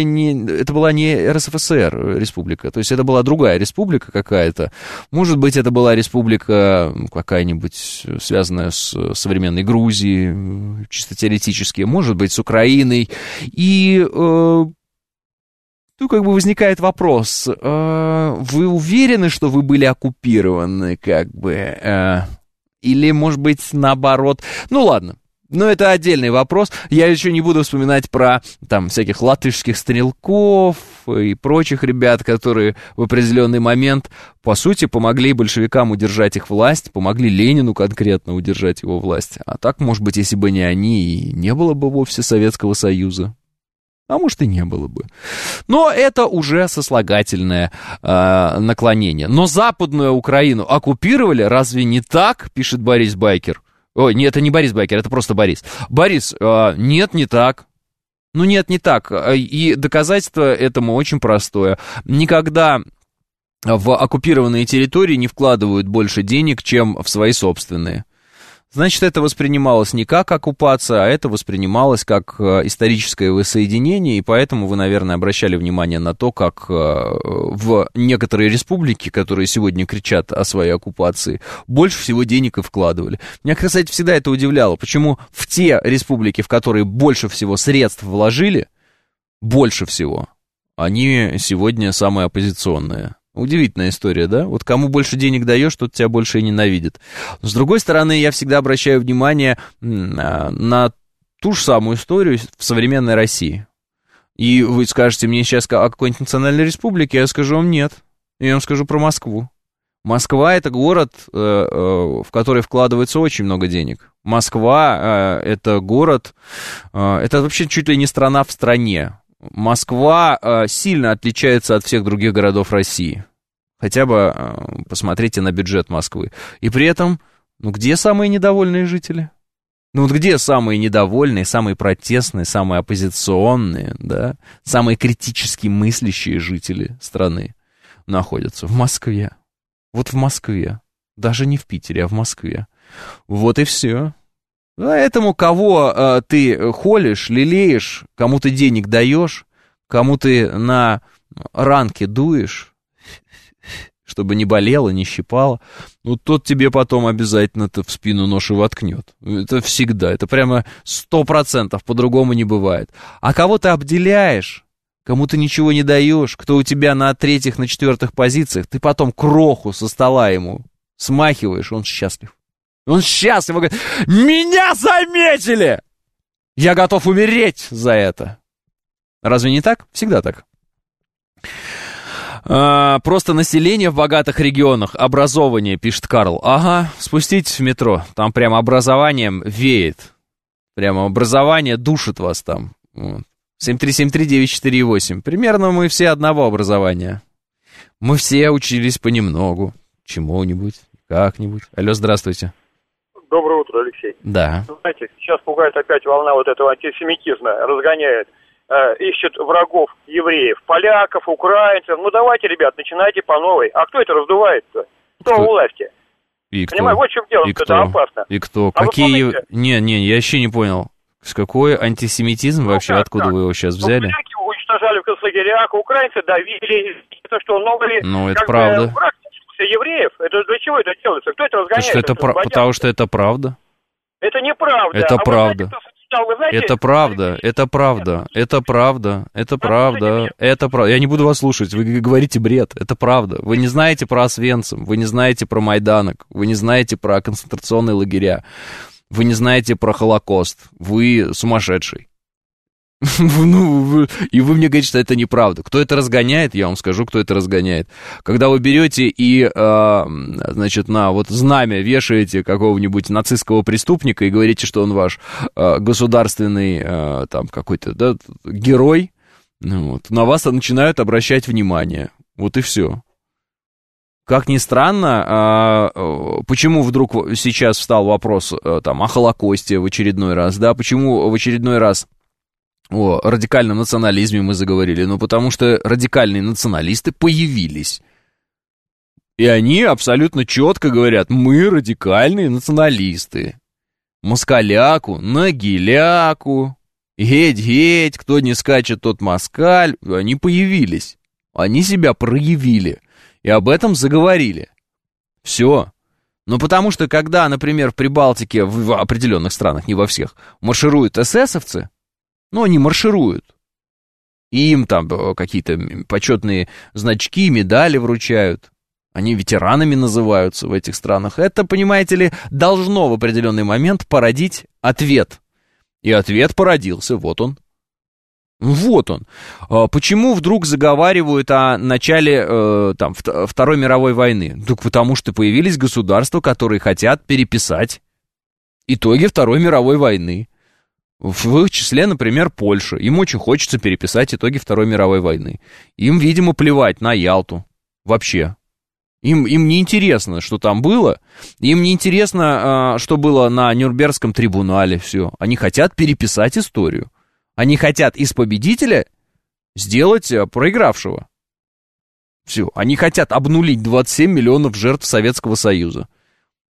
Speaker 2: не РСФСР республика, то есть это была другая республика какая-то. Может быть, это была республика какая-нибудь, связанная с современной Грузией, чисто теоретически, может быть, с Украиной. И ну, как бы возникает вопрос, вы уверены, что вы были оккупированы, как бы... Или, может быть, наоборот. Ну, ладно. Но это отдельный вопрос. Я еще не буду вспоминать про там всяких латышских стрелков и прочих ребят, которые в определенный момент, по сути, помогли большевикам удержать их власть, помогли Ленину конкретно удержать его власть. А так, может быть, если бы не они, и не было бы вовсе Советского Союза. А может, и не было бы. Но это уже сослагательное наклонение. Но Западную Украину оккупировали, разве не так, пишет Борис Байкер. Ой, нет, это не Борис Байкер, это просто Борис. Борис, нет, не так. Ну, нет, не так. И доказательство этому очень простое. Никогда в оккупированные территории не вкладывают больше денег, чем в свои собственные. значит, это воспринималось не как оккупация, а это воспринималось как историческое воссоединение, и поэтому вы, наверное, обращали внимание на то, как в некоторые республики, которые сегодня кричат о своей оккупации, больше всего денег и вкладывали. Меня, кстати, всегда это удивляло, почему в те республики, в которые больше всего средств вложили, больше всего, они сегодня самые оппозиционные. Удивительная история, да? Вот кому больше денег даешь, тот тебя больше и ненавидит. С другой стороны, я всегда обращаю внимание на ту же самую историю в современной России. И вы скажете мне сейчас о какой-нибудь национальной республике, я скажу вам нет. Я вам скажу про Москву. Москва — это город, в который вкладывается очень много денег. Москва — это город, это вообще чуть ли не страна в стране. Москва сильно отличается от всех других городов России. Хотя бы посмотрите на бюджет Москвы. И при этом, где самые недовольные жители? Вот где самые недовольные, самые протестные, самые оппозиционные, да, самые критически мыслящие жители страны находятся? В Москве. Вот в Москве. Даже не в Питере, а в Москве. Вот и все. Поэтому кого ты холишь, лелеешь, кому ты денег даешь, кому ты на ранки дуешь, чтобы не болело, не щипало, тот тебе потом обязательно-то в спину нож и воткнет. Это всегда, это прямо 100%, по-другому не бывает. А кого ты обделяешь, кому ты ничего не даешь, кто у тебя на 3-х, на 4-х позициях, ты потом кроху со стола ему смахиваешь, он счастлив. Он счастлив, он говорит: меня заметили! Я готов умереть за это. Разве не так? Всегда так. Просто население в богатых регионах, образование, пишет Карл. Ага, спуститесь в метро, там прямо образованием веет. Прямо образование душит вас там. 7373948. Примерно мы все одного образования. Мы все учились понемногу, чему-нибудь, как-нибудь. Алло, здравствуйте.
Speaker 6: Доброе утро, Алексей.
Speaker 2: Да.
Speaker 6: Знаете, сейчас пугает опять волна вот этого антисемитизма, разгоняет. Ищет врагов евреев, поляков, украинцев. Давайте, ребят, начинайте по новой. А кто это раздувает-то? Кто у власти?
Speaker 2: И кто?
Speaker 6: Понимаю, вот в чем дело, это опасно.
Speaker 2: И кто?
Speaker 6: А
Speaker 2: какие... Не, я еще не понял. С какой антисемитизм вообще? Откуда вы его сейчас взяли?
Speaker 6: Поляки уничтожали в концлагерях, украинцы давили. Это что, новые...
Speaker 2: это правда.
Speaker 6: Враг евреев? Это для чего это делается? Кто это разгоняет?
Speaker 2: Потому что это правда.
Speaker 6: Это неправда.
Speaker 2: Это правда.
Speaker 6: Вы знаете,
Speaker 2: это правда, это правда, это правда, это правда, это правда. Я не буду вас слушать, вы говорите бред, это правда. Вы не знаете про Освенцим, вы не знаете про Майданок, вы не знаете про концентрационные лагеря, вы не знаете про Холокост, вы сумасшедший. И вы мне говорите, что это неправда. Кто это разгоняет, я вам скажу, кто это разгоняет. Когда вы берете и, значит, на вот знамя вешаете какого-нибудь нацистского преступника и говорите, что он ваш государственный там какой-то, да, герой, на вас начинают обращать внимание. Вот и все. Как ни странно, почему вдруг сейчас встал вопрос там о Холокосте в очередной раз, да, почему в очередной раз о радикальном национализме мы заговорили? Потому что радикальные националисты появились. И они абсолютно четко говорят: мы радикальные националисты. Москаляку, нагиляку, геть-геть, кто не скачет, тот москаль. Они появились. Они себя проявили. И об этом заговорили. Все. Потому что, когда, например, в Прибалтике, в определенных странах, не во всех, маршируют эсэсовцы, они маршируют. И им там какие-то почетные значки, медали вручают. Они ветеранами называются в этих странах. Это, понимаете ли, должно в определенный момент породить ответ. И ответ породился, вот он. Вот он. Почему вдруг заговаривают о начале там, Второй мировой войны? Так потому что появились государства, которые хотят переписать итоги Второй мировой войны. В их числе, например, Польша. Им очень хочется переписать итоги Второй мировой войны. Им, видимо, плевать на Ялту. Вообще. Им не интересно, что там было. Им не интересно, что было на Нюрнбергском трибунале. Все. Они хотят переписать историю. Они хотят из победителя сделать проигравшего. Все. Они хотят обнулить 27 миллионов жертв Советского Союза.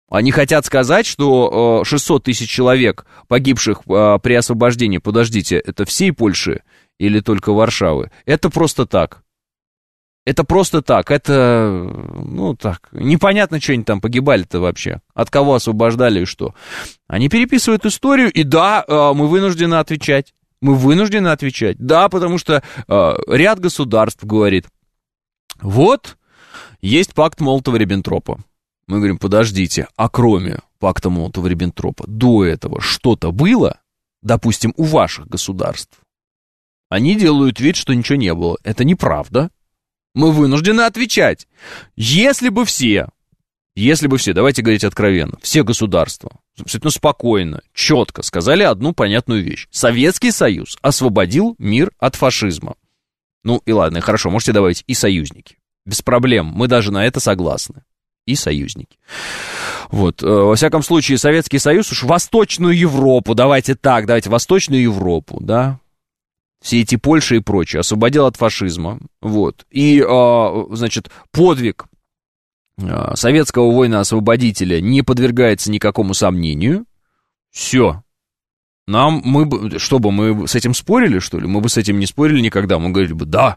Speaker 2: Они хотят сказать, что 600 тысяч человек, погибших при освобождении, подождите, это всей Польши или только Варшавы? Это просто так. Это просто так, это, ну так, непонятно, что они там погибали-то вообще, от кого освобождали и что. Они переписывают историю, и да, мы вынуждены отвечать. Мы вынуждены отвечать. Да, потому что ряд государств говорит, вот, есть пакт Молотова-Риббентропа. Мы говорим, подождите, а кроме пакта Молотова-Риббентропа до этого что-то было, допустим, у ваших государств? Они делают вид, что ничего не было. Это неправда. Мы вынуждены отвечать. Если бы все, давайте говорить откровенно, все государства, абсолютно спокойно, четко сказали одну понятную вещь. Советский Союз освободил мир от фашизма. Ну и ладно, хорошо, можете добавить и союзники. Без проблем, мы даже на это согласны. И союзники. Вот, во всяком случае, Советский Союз уж Восточную Европу, давайте Восточную Европу, да, все эти Польши и прочее, освободил от фашизма, вот, и, значит, подвиг советского воина-освободителя не подвергается никакому сомнению, все. Мы с этим спорили, что ли? Мы бы с этим не спорили никогда, мы говорили бы, да.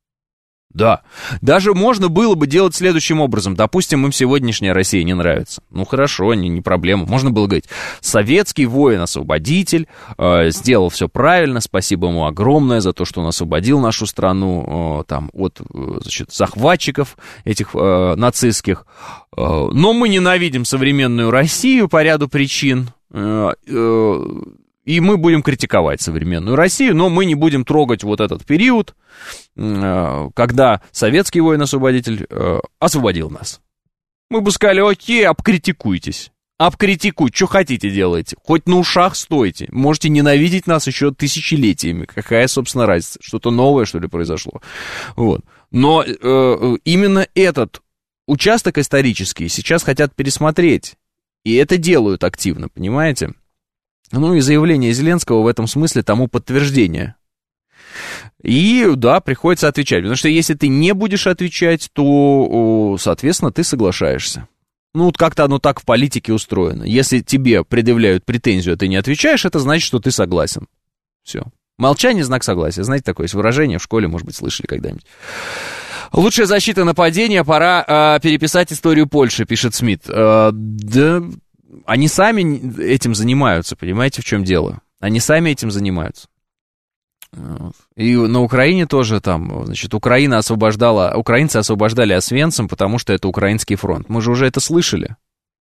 Speaker 2: Даже можно было бы делать следующим образом. Допустим, им сегодняшняя Россия не нравится. Ну, хорошо, не проблема. Можно было говорить, советский воин-освободитель сделал все правильно, спасибо ему огромное за то, что он освободил нашу страну там, от, значит, захватчиков этих нацистских. Но мы ненавидим современную Россию по ряду причин. И мы будем критиковать современную Россию, но мы не будем трогать вот этот период, когда советский воин-освободитель освободил нас. Мы бы сказали, окей, обкритикуйтесь. Обкритикуйте, что хотите делайте. Хоть на ушах стойте. Можете ненавидеть нас еще тысячелетиями. Какая, собственно, разница? Что-то новое, что ли, произошло? Вот. Но именно этот участок исторический сейчас хотят пересмотреть. И это делают активно, понимаете? Ну и заявление Зеленского в этом смысле тому подтверждение. И да, приходится отвечать. Потому что если ты не будешь отвечать, то, соответственно, ты соглашаешься. Ну вот как-то оно так в политике устроено. Если тебе предъявляют претензию, а ты не отвечаешь, это значит, что ты согласен. Все. Молчание — знак согласия. Знаете, такое есть выражение, в школе, может быть, слышали когда-нибудь. Лучшая защита нападения, пора переписать историю Польши, пишет Смит. Да... Они сами этим занимаются, понимаете, в чем дело? Они сами этим занимаются. И на Украине тоже там, значит, украинцы освобождали Освенцим, потому что это украинский фронт. Мы же уже это слышали.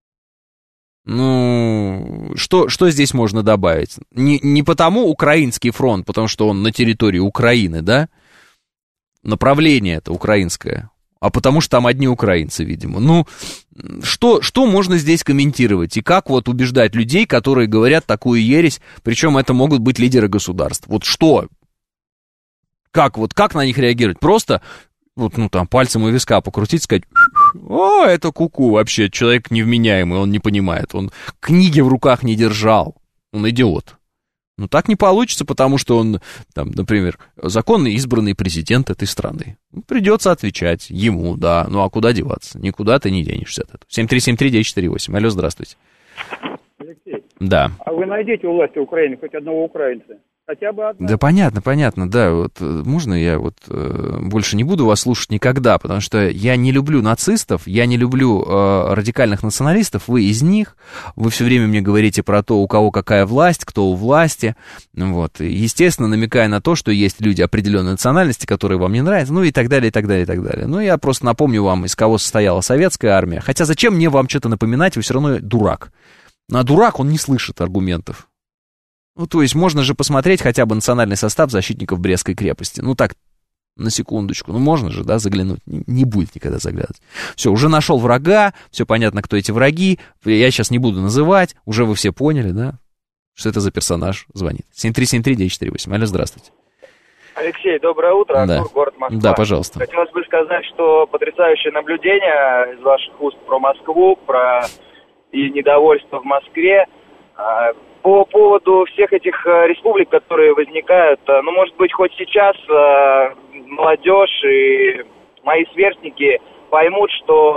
Speaker 2: Ну, что здесь можно добавить? Не потому украинский фронт, потому что он на территории Украины, да? Направление это украинское. А потому что там одни украинцы, видимо. Ну, что можно здесь комментировать? И как вот убеждать людей, которые говорят такую ересь, причем это могут быть лидеры государств? Вот что? Как на них реагировать? Просто, вот, ну, там, пальцем у виска покрутить, сказать, о, это куку, вообще, человек невменяемый, он не понимает, он книги в руках не держал, он идиот. Ну, так не получится, потому что он, там, например, законно избранный президент этой страны. Придется отвечать ему, да. Ну, а куда деваться? Никуда ты не денешься от этого. 7373948. Алло, здравствуйте.
Speaker 7: Алексей.
Speaker 2: Да.
Speaker 7: А вы найдете у власти Украины хоть одного украинца? Хотя бы одна.
Speaker 2: Да понятно, да, вот можно я вот больше не буду вас слушать никогда, потому что я не люблю нацистов, я не люблю радикальных националистов, вы из них, вы все время мне говорите про то, у кого какая власть, кто у власти, вот, естественно, намекая на то, что есть люди определенной национальности, которые вам не нравятся, ну и так далее, и так далее, и так далее. Ну, я просто напомню вам, из кого состояла советская армия, хотя зачем мне вам что-то напоминать, вы все равно дурак. А дурак, он не слышит аргументов. Ну, то есть, можно же посмотреть хотя бы национальный состав защитников Брестской крепости. Ну, так, на секундочку. Ну, можно же, да, заглянуть. Не будет никогда заглядывать. Все, уже нашел врага, все понятно, кто эти враги. Я сейчас не буду называть. Уже вы все поняли, да, что это за персонаж звонит. 7373948. Алло, здравствуйте.
Speaker 8: Алексей, доброе утро.
Speaker 2: Да.
Speaker 8: Артур, город Москва.
Speaker 2: Да, пожалуйста.
Speaker 8: Хотелось бы сказать, что потрясающее наблюдение из ваших уст про Москву, про и недовольство в Москве. По поводу всех этих республик, которые возникают, ну, может быть, хоть сейчас молодежь и мои сверстники поймут, что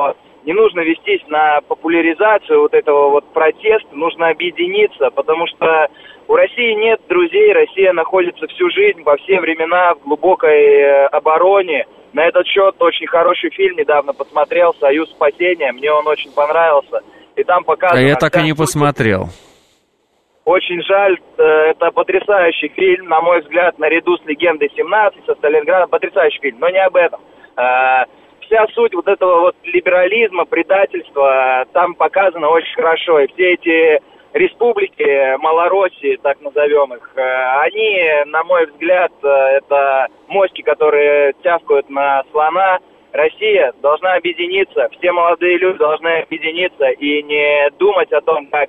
Speaker 8: не нужно вестись на популяризацию вот этого вот протеста, нужно объединиться, потому что у России нет друзей, Россия находится всю жизнь, во все времена в глубокой обороне. На этот счет очень хороший фильм недавно посмотрел «Союз спасения», мне он очень понравился. И там показано...
Speaker 2: А я так и не посмотрел.
Speaker 8: Очень жаль, это потрясающий фильм, на мой взгляд, наряду с «Легендой 17», со Сталинградом, потрясающий фильм, но не об этом. Вся суть вот этого вот либерализма, предательства, там показано очень хорошо. И все эти республики Малороссии, так назовем их, они, на мой взгляд, это моськи, которые тявкают на слона. Россия должна объединиться, все молодые люди должны объединиться и не думать о том, как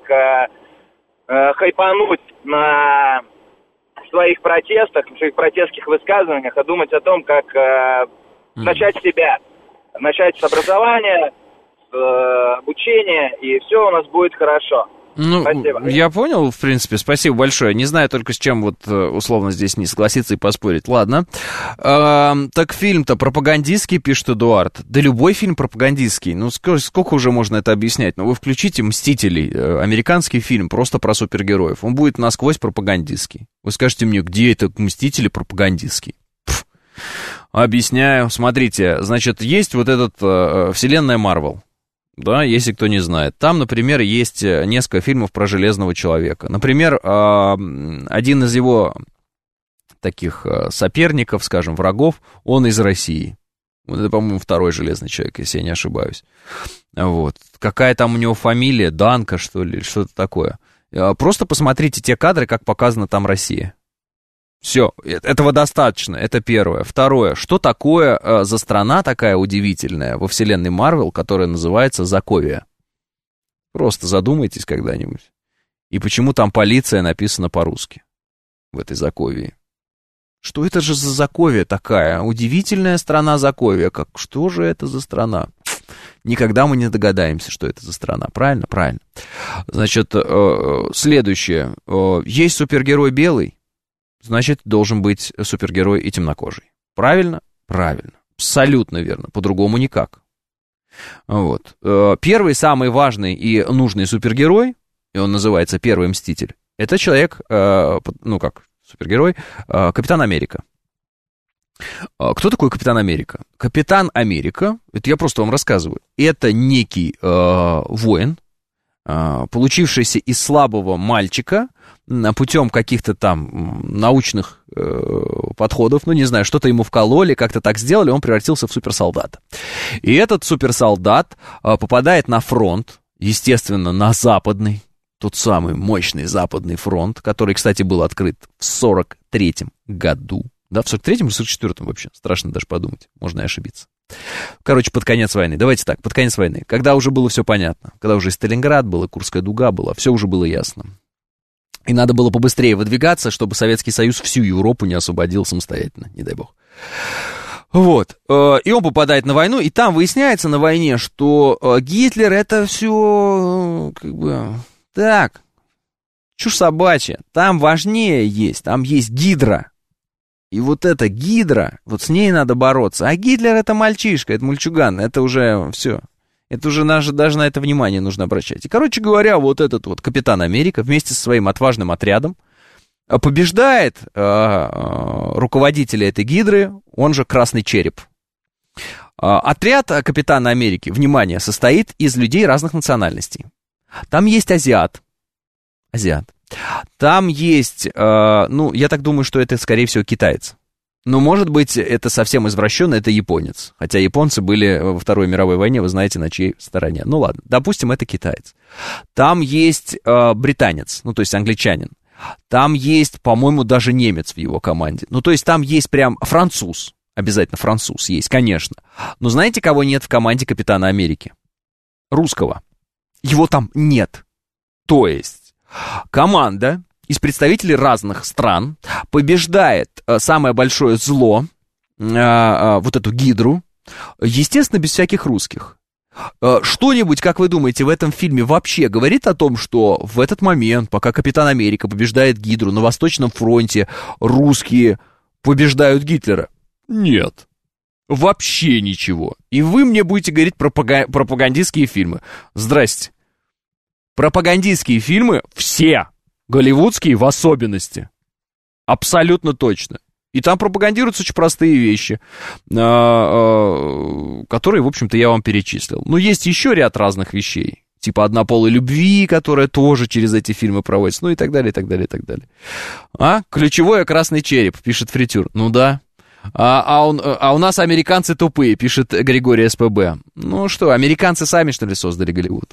Speaker 8: хайпануть на своих протестах, на своих протестских высказываниях, а думать о том, как начать с себя, начать с образования, с обучения, и все у нас будет хорошо.
Speaker 2: Ну,
Speaker 8: спасибо.
Speaker 2: Я понял, в принципе, спасибо большое. Не знаю только с чем вот условно здесь не согласиться и поспорить. Ладно. Так фильм-то пропагандистский, пишет Эдуард. Да любой фильм пропагандистский. Ну, сколько уже можно это объяснять? Ну, вы включите «Мстителей», американский фильм, просто про супергероев. Он будет насквозь пропагандистский. Вы скажете мне, где это «Мстители» пропагандистский? Объясняю. Смотрите, значит, есть вот этот вселенная Марвел. Да, если кто не знает. Там, например, есть несколько фильмов про Железного Человека. Например, один из его таких соперников, скажем, врагов, он из России. Это, по-моему, второй Железный Человек, если я не ошибаюсь. Вот. Какая там у него фамилия? Данка, что ли? Что-то такое. Просто посмотрите те кадры, как показана там Россия. Все, этого достаточно, это первое. Второе, что такое за страна такая удивительная во вселенной Марвел, которая называется Заковия? Просто задумайтесь когда-нибудь. И почему там полиция написана по-русски в этой Заковии? Что это же за Заковия такая? Удивительная страна Заковия. Что же это за страна? Никогда мы не догадаемся, что это за страна. Правильно? Правильно. Значит, следующее. Есть супергерой белый. Значит, должен быть супергерой и темнокожий. Правильно? Правильно. Абсолютно верно. По-другому никак. Вот. Первый, самый важный и нужный супергерой, и он называется Первый Мститель, это человек, ну как, супергерой, Капитан Америка. Кто такой Капитан Америка? Капитан Америка, это я просто вам рассказываю, это некий воин, получившийся из слабого мальчика, путем каких-то там научных подходов, ну, не знаю, что-то ему вкололи, как-то так сделали, он превратился в суперсолдата. И этот суперсолдат попадает на фронт, естественно, на западный, тот самый мощный западный фронт, который, кстати, был открыт в 43-м году. Да, в 43-м или 44-м вообще, страшно даже подумать, можно и ошибиться. Короче, под конец войны, давайте так, под конец войны, когда уже было все понятно, когда уже и Сталинград был, и Курская дуга была, все уже было ясно. И надо было побыстрее выдвигаться, чтобы Советский Союз всю Европу не освободил самостоятельно, не дай бог. Вот, и он попадает на войну, и там выясняется на войне, что Гитлер это все, как бы, так, чушь собачья, там важнее есть, там есть Гидра. И вот эта Гидра, вот с ней надо бороться. А Гитлер это мальчишка, это мальчуган, это уже все. Это уже даже на это внимание нужно обращать. И, короче говоря, вот этот вот Капитан Америка вместе со своим отважным отрядом побеждает руководителя этой Гидры, он же Красный Череп. Отряд Капитана Америки, внимание, состоит из людей разных национальностей. Там есть азиат. Там есть, ну, я так думаю, что это, скорее всего, китаец. Но, может быть, это совсем извращенно, это японец. Хотя японцы были во Второй мировой войне, вы знаете, на чьей стороне. Ну, ладно, допустим, это китаец. Там есть британец, ну, то есть англичанин. Там есть, по-моему, даже немец в его команде. Ну, то есть там есть прям француз. Обязательно француз есть, конечно. Но знаете, кого нет в команде Капитана Америки? Русского. Его там нет. То есть команда из представителей разных стран побеждает самое большое зло, вот эту Гидру, естественно, без всяких русских. Что-нибудь, как вы думаете, в этом фильме вообще говорит о том, что в этот момент, пока Капитан Америка побеждает Гидру, на Восточном фронте русские побеждают Гитлера? Нет. Вообще ничего. И вы мне будете говорить про пропагандистские фильмы. Здрасте. Пропагандистские фильмы все, голливудские в особенности. Абсолютно точно. И там пропагандируются очень простые вещи, которые, в общем-то, я вам перечислил. Но есть еще ряд разных вещей. Типа однополой любви, которая тоже через эти фильмы проводится. Ну и так далее, и так далее, и так далее. Ключевое красный череп, пишет Фритюр. Ну да. А у нас американцы тупые, пишет Григорий СПБ. Ну что, американцы сами, что ли, создали Голливуд?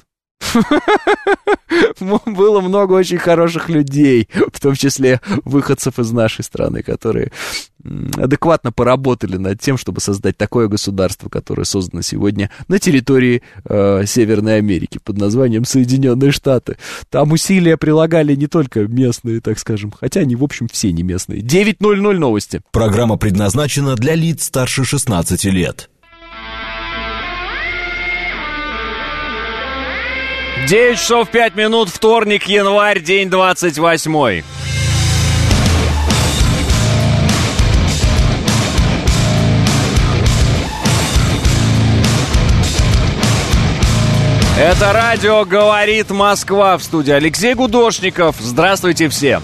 Speaker 2: Было много очень хороших людей, в том числе выходцев из нашей страны, которые адекватно поработали над тем, чтобы создать такое государство, которое создано сегодня на территории Северной Америки под названием Соединенные Штаты. Там усилия прилагали не только местные, так скажем, хотя они, в общем, все не местные. 9:00 новости.
Speaker 1: Программа предназначена для лиц старше 16 лет.
Speaker 2: 9 часов 5 минут, вторник, январь, день 28. Это радио «Говорит Москва», в студии Алексей Гудошников. Здравствуйте все.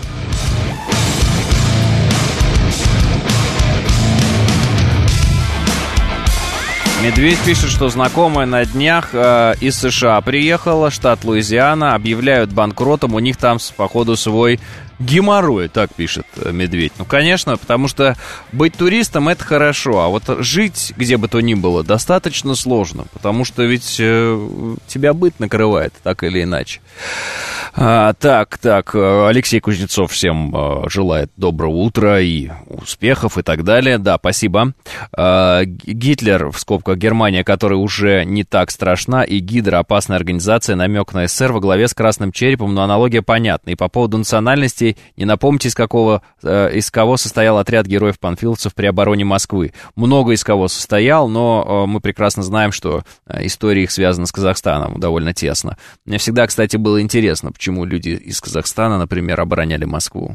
Speaker 2: Медведь пишет, что знакомая на днях из США приехала, штат Луизиана, объявляют банкротом, у них там, походу, свой геморрой, так пишет Медведь. Ну, конечно, потому что быть туристом — это хорошо, а вот жить где бы то ни было достаточно сложно, потому что ведь тебя быт накрывает, так или иначе. Так, Алексей Кузнецов всем желает доброго утра и успехов и так далее. Да, спасибо. Гитлер, в скобках Германия, которая уже не так страшна, и Гидра — опасная организация, намек на СССР во главе с красным черепом, но аналогия понятна. И по поводу национальностей, не напомните, из кого состоял отряд героев-панфиловцев при обороне Москвы. Много из кого состоял, но мы прекрасно знаем, что история их связана с Казахстаном довольно тесно. Мне всегда, кстати, было интересно, почему люди из Казахстана, например, обороняли Москву.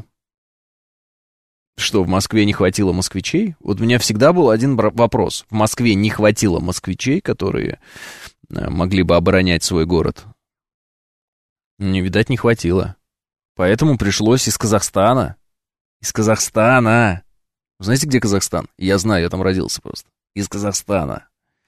Speaker 2: Что, в Москве не хватило москвичей? Вот у меня всегда был один вопрос. В Москве не хватило москвичей, которые могли бы оборонять свой город? Не, видать, не хватило. Поэтому пришлось из Казахстана. Из Казахстана. Вы знаете, где Казахстан? Я знаю, я там родился просто. Из Казахстана.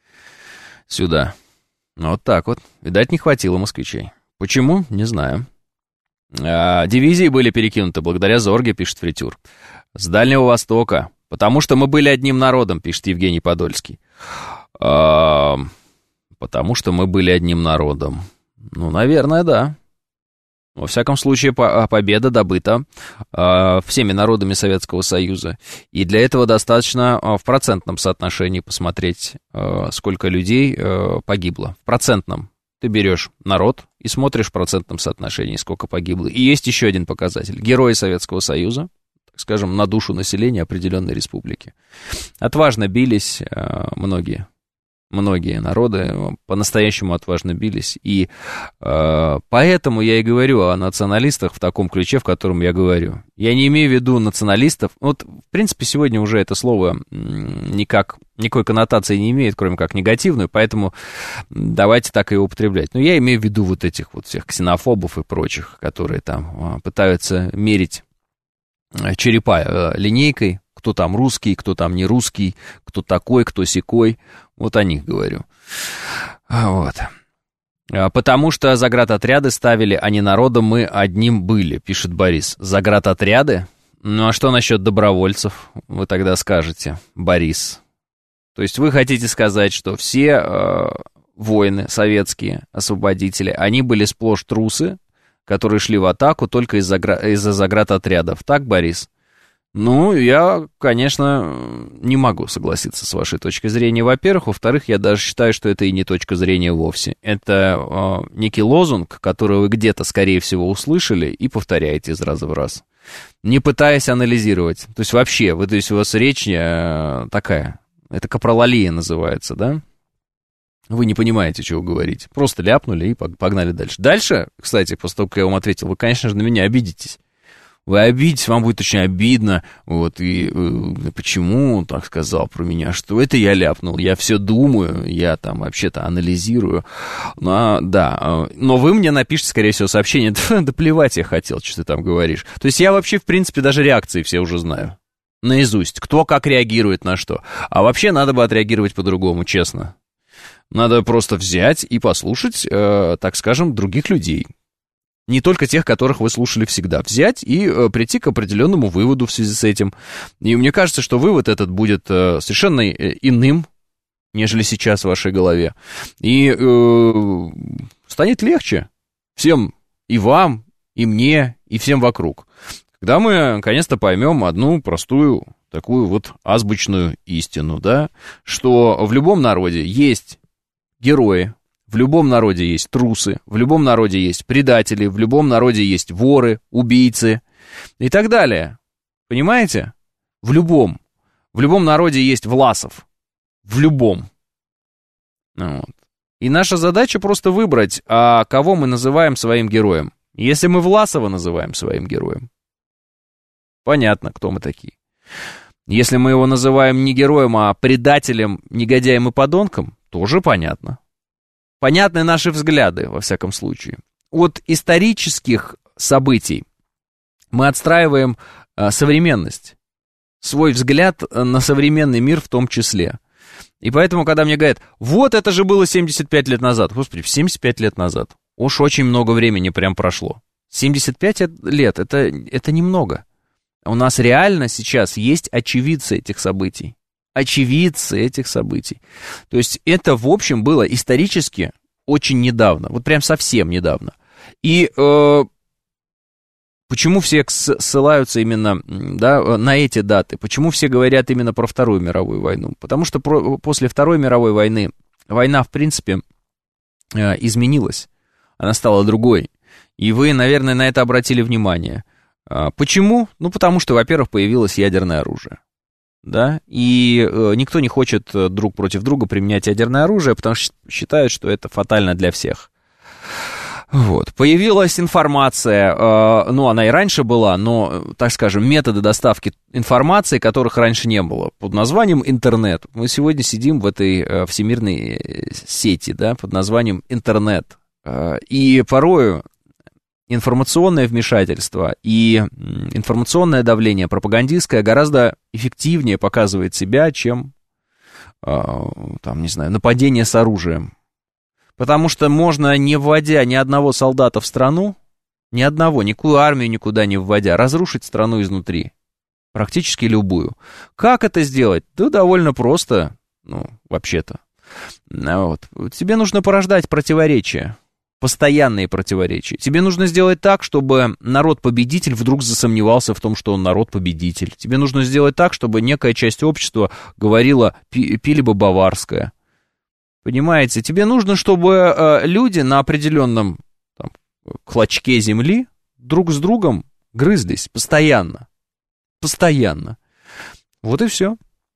Speaker 2: Сюда. Вот так вот. Видать, не хватило москвичей. Почему? Не знаю. Дивизии были перекинуты благодаря Зорге, пишет Фритюр. С Дальнего Востока. Потому что мы были одним народом, пишет Евгений Подольский. Потому что мы были одним народом. Ну, наверное, да. Во всяком случае, победа добыта всеми народами Советского Союза. И для этого достаточно в процентном соотношении посмотреть, сколько людей погибло. В процентном. Ты берешь народ и смотришь в процентном соотношении, сколько погибло. И есть еще один показатель. Герои Советского Союза, так скажем, на душу населения определенной республики. Отважно бились многие народы, по-настоящему отважно бились. И поэтому я и говорю о националистах в таком ключе, в котором я говорю. Я не имею в виду националистов. Вот, в принципе, сегодня уже это слово никакой коннотации не имеет, кроме как негативную, поэтому давайте так и употреблять. Но я имею в виду вот этих вот всех ксенофобов и прочих, которые там пытаются мерить черепа линейкой, кто там русский, кто там не русский, кто такой, кто сякой. Вот о них говорю. Вот. Потому что заградотряды ставили, а не народом мы одним были, пишет Борис. Заградотряды? Ну а что насчет добровольцев? Вы тогда скажете, Борис. То есть вы хотите сказать, что все воины советские, освободители, они были сплошь трусы, которые шли в атаку только из-за заградотрядов. Так, Борис? Ну, я, конечно, не могу согласиться с вашей точкой зрения, во-первых. Во-вторых, я даже считаю, что это и не точка зрения вовсе. Это некий лозунг, который вы где-то, скорее всего, услышали и повторяете из раза в раз, не пытаясь анализировать. То есть вообще, то есть у вас речь такая, это капролалия называется, да? Вы не понимаете, чего говорить. Просто ляпнули и погнали дальше. Дальше, кстати, после того, как я вам ответил, вы, конечно же, на меня обидитесь. Вы обидитесь, вам будет очень обидно, вот, и почему он так сказал про меня, что это я ляпнул, я все думаю, я там вообще-то анализирую, да, но вы мне напишите, скорее всего, сообщение, да плевать я хотел, что ты там говоришь. То есть я вообще, в принципе, даже реакции все уже знаю, наизусть, кто как реагирует на что, а вообще надо бы отреагировать по-другому, честно. Надо просто взять и послушать, так скажем, других людей. Не только тех, которых вы слушали всегда. Взять и прийти к определенному выводу в связи с этим. И мне кажется, что вывод этот будет совершенно иным, нежели сейчас в вашей голове. И станет легче всем, и вам, и мне, и всем вокруг. Когда мы, наконец-то, поймем одну простую, такую вот азбучную истину, да, что в любом народе есть герои, в любом народе есть трусы, в любом народе есть предатели, в любом народе есть воры, убийцы и так далее. Понимаете? В любом народе есть Власов. В любом. Вот. И наша задача просто выбрать, кого мы называем своим героем. Если мы Власова называем своим героем, понятно, кто мы такие. Если мы его называем не героем, а предателем, негодяем и подонком, тоже понятно. Понятны наши взгляды, во всяком случае. От исторических событий мы отстраиваем современность, свой взгляд на современный мир в том числе. И поэтому, когда мне говорят, вот это же было 75 лет назад. Господи, 75 лет назад. Уж очень много времени прям прошло. 75 лет, это немного. У нас реально сейчас есть очевидцы этих событий. Очевидцы этих событий. То есть это, в общем, было исторически очень недавно, вот прям совсем недавно. И почему все ссылаются именно, да, на эти даты? Почему все говорят именно про Вторую мировую войну? Потому что после Второй мировой войны война, в принципе, изменилась. Она стала другой. И вы, наверное, на это обратили внимание. Почему? Ну, потому что, во-первых, появилось ядерное оружие. Да, и никто не хочет друг против друга применять ядерное оружие, потому что считают, что это фатально для всех. Вот. Появилась информация, ну, она и раньше была, но, так скажем, методы доставки информации, которых раньше не было, под названием интернет. Мы сегодня сидим в этой всемирной сети, да, под названием интернет. И порою информационное вмешательство и информационное давление пропагандистское гораздо эффективнее показывает себя, чем, там, не знаю, нападение с оружием. Потому что можно, не вводя ни одного солдата в страну, ни одного, никакую армию никуда не вводя, разрушить страну изнутри. Практически любую. Как это сделать? Да довольно просто, ну, вообще-то. Вот. Тебе нужно порождать противоречия. Постоянные противоречия. Тебе нужно сделать так, чтобы народ-победитель вдруг засомневался в том, что он народ-победитель. Тебе нужно сделать так, чтобы некая часть общества говорила «пили бы баварское». Понимаете? Тебе нужно, чтобы люди на определенном там, клочке земли друг с другом грызлись постоянно. Постоянно. Вот и все.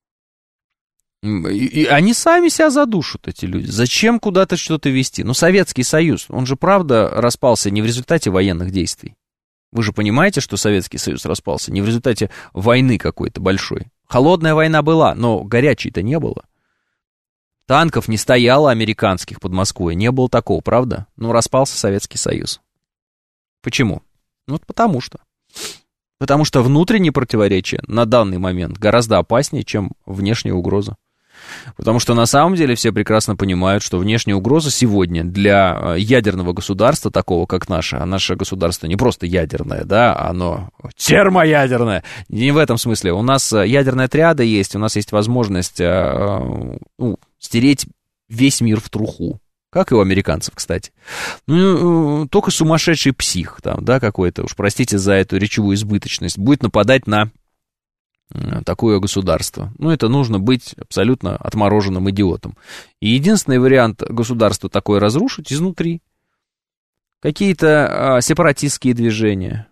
Speaker 2: И они сами себя задушат, эти люди. Зачем куда-то что-то вести? Ну, Советский Союз, он же, правда, распался не в результате военных действий. Вы же понимаете, что Советский Союз распался не в результате войны какой-то большой. Холодная война была, но горячей-то не было. Танков не стояло американских под Москвой. Не было такого, правда? Ну, распался Советский Союз. Почему? Ну, потому что. Потому что внутренние противоречия на данный момент гораздо опаснее, чем внешняя угроза. Потому что на самом деле все прекрасно понимают, что внешняя угроза сегодня для ядерного государства, такого как наше, а наше государство не просто ядерное, да, оно термоядерное. Не в этом смысле. У нас ядерная триада есть, у нас есть возможность стереть весь мир в труху. Как и у американцев, кстати. Ну, только сумасшедший псих, там, да, какой-то, уж простите за эту речевую избыточность, будет нападать на такое государство. Ну, это нужно быть абсолютно отмороженным идиотом. И единственный вариант государства такое разрушить изнутри. Какие-то сепаратистские движения,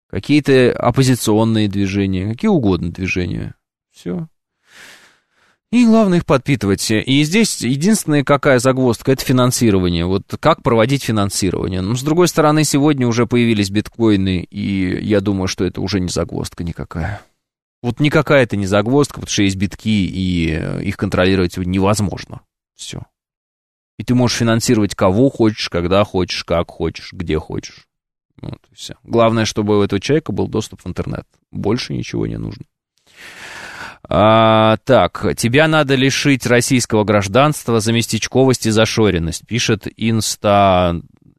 Speaker 2: какие-то оппозиционные движения, какие угодно движения. Все. И главное их подпитывать. И здесь единственная какая загвоздка — это финансирование. Вот как проводить финансирование. Но, с другой стороны, сегодня уже появились биткоины, и я думаю, что это уже не загвоздка никакая. Вот никакая это не загвоздка, потому что есть битки, и их контролировать невозможно. Все. И ты можешь финансировать кого хочешь, когда хочешь, как хочешь, где хочешь. Вот и все. Главное, чтобы у этого человека был доступ в интернет. Больше ничего не нужно. Так, тебя надо лишить российского гражданства за местечковость и зашоренность, пишет Инста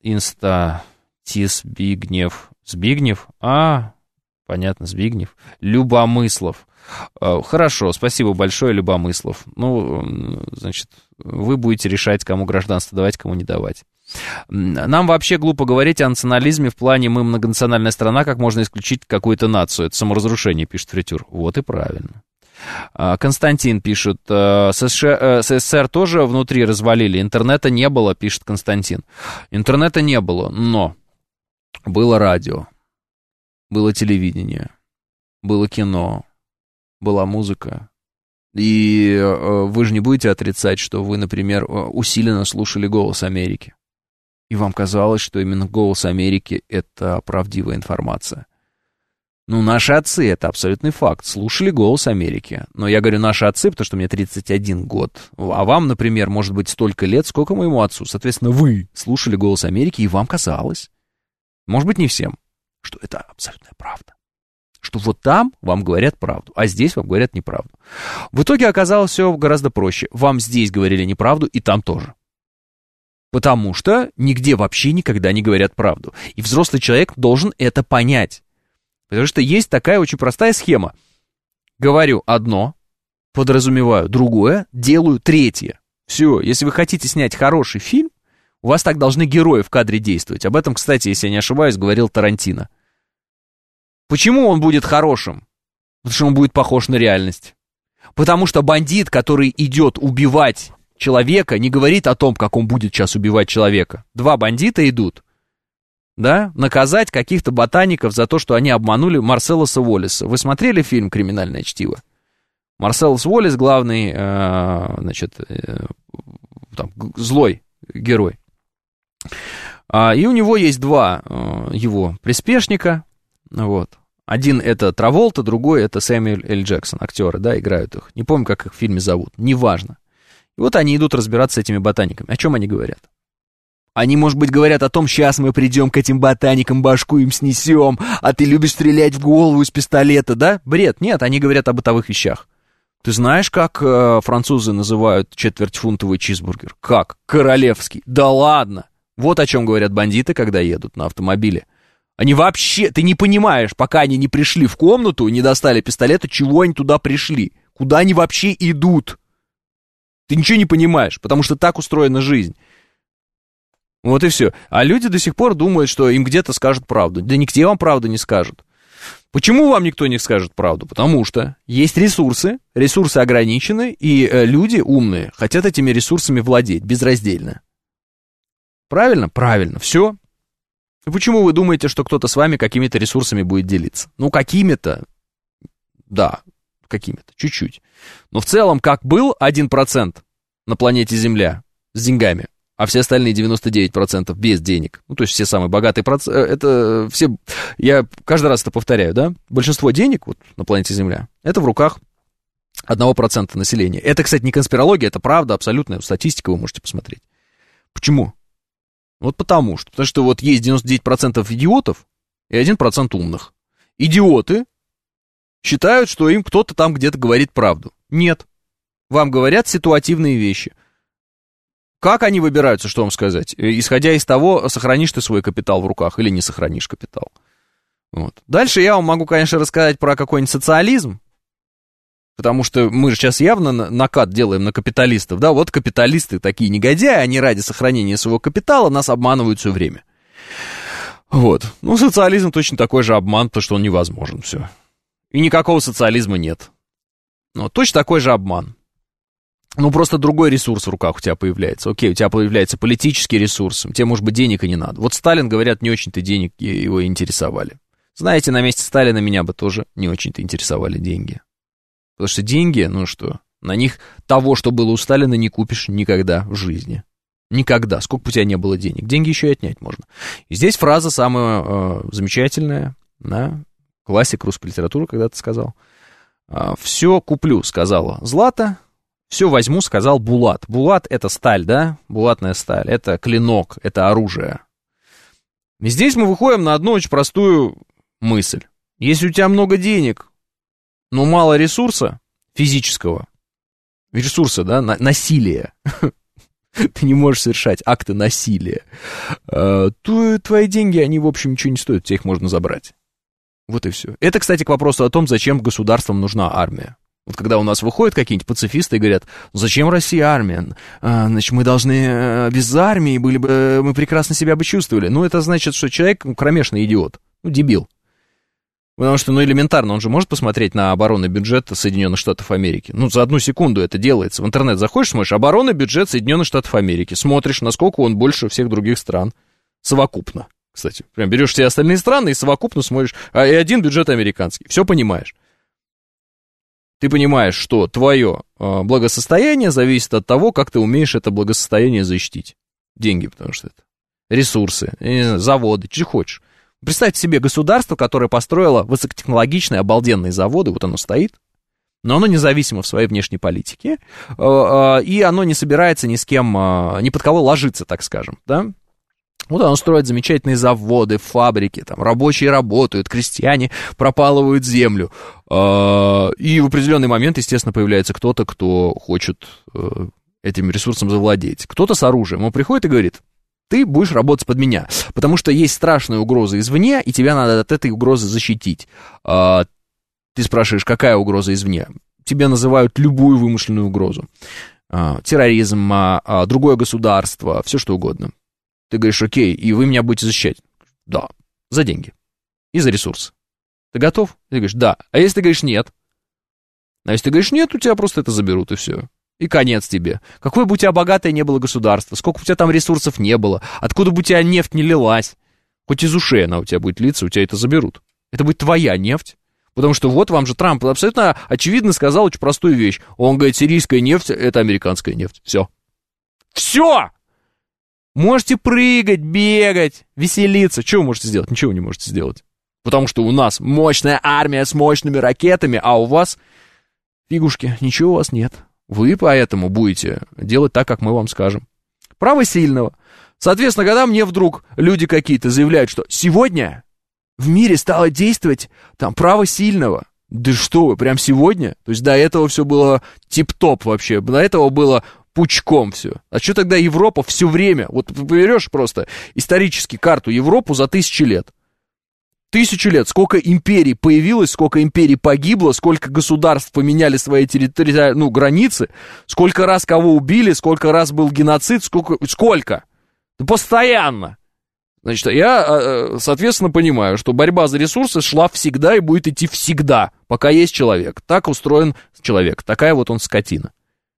Speaker 2: Збигнев. Збигнев? Понятно, Збигнев. Любомыслов. Хорошо, спасибо большое, Любомыслов. Ну, значит, вы будете решать, кому гражданство давать, кому не давать. Нам вообще глупо говорить о национализме в плане «мы многонациональная страна, как можно исключить какую-то нацию». Это саморазрушение, пишет Фритюр. Вот и правильно. Константин пишет, СССР тоже внутри развалили, интернета не было, пишет Константин. Интернета не было, но было радио, было телевидение, было кино, была музыка. И вы же не будете отрицать, что вы, например, усиленно слушали «Голос Америки». И вам казалось, что именно «Голос Америки» — это правдивая информация. Ну, наши отцы, это абсолютный факт, слушали «Голос Америки». Но я говорю наши отцы, потому что мне 31 год. А вам, например, может быть столько лет, сколько моему отцу. Соответственно, вы слушали «Голос Америки», и вам казалось, может быть, не всем, что это абсолютная правда. Что вот там вам говорят правду, а здесь вам говорят неправду. В итоге оказалось все гораздо проще. Вам здесь говорили неправду, и там тоже. Потому что нигде вообще никогда не говорят правду. И взрослый человек должен это понять. Потому что есть такая очень простая схема. Говорю одно, подразумеваю другое, делаю третье. Все, если вы хотите снять хороший фильм, у вас так должны герои в кадре действовать. Об этом, кстати, если я не ошибаюсь, говорил Тарантино. Почему он будет хорошим? Потому что он будет похож на реальность. Потому что бандит, который идет убивать человека, не говорит о том, как он будет сейчас убивать человека. Два бандита идут, да, наказать каких-то ботаников за то, что они обманули Марселоса Уоллеса. Вы смотрели фильм «Криминальное чтиво»? Марселос Уоллес главный, злой герой. И у него есть два его приспешника. Вот. Один это Траволта, другой это Сэмюэль Л. Джексон, актеры, да, играют их. Не помню, как их в фильме зовут, неважно. И вот они идут разбираться с этими ботаниками. О чем они говорят? Они, может быть, говорят о том, сейчас мы придем к этим ботаникам, башку им снесем, а ты любишь стрелять в голову из пистолета, да? Бред, нет, они говорят о бытовых вещах. Ты знаешь, как французы называют четвертьфунтовый чизбургер? Как? Королевский. Да ладно! Вот о чем говорят бандиты, когда едут на автомобиле. Они вообще, ты не понимаешь, пока они не пришли в комнату, не достали пистолета, чего они туда пришли, куда они вообще идут. Ты ничего не понимаешь, потому что так устроена жизнь. Вот и все. А люди до сих пор думают, что им где-то скажут правду. Да нигде вам правду не скажут. Почему вам никто не скажет правду? Потому что есть ресурсы ограничены, и люди умные хотят этими ресурсами владеть безраздельно. Правильно? Правильно. Все. И почему вы думаете, что кто-то с вами какими-то ресурсами будет делиться? Ну, какими-то, да, какими-то, чуть-чуть. Но в целом, как был 1% на планете Земля с деньгами, а все остальные 99% без денег, ну, то есть все самые богатые проценты, это все, я каждый раз это повторяю, да, большинство денег вот на планете Земля, это в руках 1% населения. Это, кстати, не конспирология, это правда абсолютная статистика, вы можете посмотреть. Почему? Вот потому что вот есть 99% идиотов и 1% умных. Идиоты считают, что им кто-то там где-то говорит правду. Нет. Вам говорят ситуативные вещи. Как они выбираются, что вам сказать? Исходя из того, сохранишь ты свой капитал в руках или не сохранишь капитал. Вот. Дальше я вам могу, конечно, рассказать про какой-нибудь социализм, потому что мы же сейчас явно накат делаем на капиталистов, да, вот капиталисты такие негодяи, они ради сохранения своего капитала нас обманывают все время. Вот, ну социализм точно такой же обман, потому что он невозможен, все. И никакого социализма нет. Но точно такой же обман. Ну просто другой ресурс в руках у тебя появляется. Окей, у тебя появляется политический ресурс, тебе, может быть, денег и не надо. Вот Сталин, говорят, не очень-то денег его интересовали. Знаете, на месте Сталина меня бы тоже не очень-то интересовали деньги. Потому что деньги, ну что, На них того, что было у Сталина, не купишь никогда в жизни. Никогда. Сколько бы у тебя не было денег. Деньги еще и отнять можно. И здесь фраза самая замечательная, да? Классик русской литературы когда-то сказал. «Все куплю», сказала Злата, «все возьму», сказал Булат. Булат — это сталь, да? Булатная сталь. Это клинок, это оружие. И здесь мы выходим на одну очень простую мысль. Если у тебя много денег, но мало ресурса физического, ресурса, да, насилия, ты не можешь совершать акты насилия, то твои деньги, они, в общем, ничего не стоят, тебе их можно забрать. Вот и все. Это, кстати, к вопросу о том, зачем государствам нужна армия. Вот когда у нас выходят какие-нибудь пацифисты и говорят, зачем России армия? Значит, мы должны без армии были бы, мы прекрасно себя бы чувствовали. Ну, это значит, что человек кромешный идиот, дебил. Потому что, элементарно, он же может посмотреть на оборонный бюджет Соединенных Штатов Америки. За одну секунду это делается. В интернет заходишь, смотришь, оборонный бюджет Соединенных Штатов Америки. Смотришь, насколько он больше всех других стран. Совокупно, кстати. Прям берешь все остальные страны и совокупно смотришь. И один бюджет американский. Все понимаешь. Ты понимаешь, что твое благосостояние зависит от того, как ты умеешь это благосостояние защитить. Деньги, потому что это ресурсы, заводы, что хочешь. Представьте себе государство, которое построило высокотехнологичные, обалденные заводы, вот оно стоит, но оно независимо в своей внешней политике, и оно не собирается ни с кем, ни под кого ложиться, так скажем, да? Вот оно строит замечательные заводы, фабрики, там рабочие работают, крестьяне пропалывают землю, и в определенный момент, естественно, появляется кто-то, кто хочет этим ресурсом завладеть. Кто-то с оружием, он приходит и говорит: ты будешь работать под меня, потому что есть страшная угроза извне, и тебя надо от этой угрозы защитить. Ты спрашиваешь, какая угроза извне? Тебе называют любую вымышленную угрозу. Терроризм, другое государство, все что угодно. Ты говоришь: окей, и вы меня будете защищать? Да, за деньги и за ресурсы. Ты готов? Ты говоришь: да. А если ты говоришь нет? А если ты говоришь нет, у тебя просто это заберут, и все. И конец тебе. Какое бы у тебя богатое не было государство, сколько бы у тебя там ресурсов не было, откуда бы у тебя нефть не лилась, хоть из ушей она у тебя будет литься, у тебя это заберут. Это будет твоя нефть. Потому что вот вам же Трамп абсолютно очевидно сказал очень простую вещь. Он говорит: сирийская нефть — это американская нефть. Все. Все! Можете прыгать, бегать, веселиться. Что вы можете сделать? Ничего вы не можете сделать. Потому что у нас мощная армия с мощными ракетами, а у вас фигушки, ничего у вас нет. Вы поэтому будете делать так, как мы вам скажем. Право сильного. Соответственно, когда мне вдруг люди какие-то заявляют, что сегодня в мире стало действовать там право сильного. Да что вы, прям сегодня? То есть до этого все было тип-топ вообще. До этого было пучком все. А что тогда Европа все время? Вот ты берешь просто исторически карту Европу за 1000 лет. 1000 лет, сколько империй появилось, сколько империй погибло, сколько государств поменяли свои территориальные границы, сколько раз кого убили, сколько раз был геноцид, сколько? Да постоянно. Значит, я, соответственно, понимаю, что борьба за ресурсы шла всегда и будет идти всегда, пока есть человек. Так устроен человек, такая вот он скотина.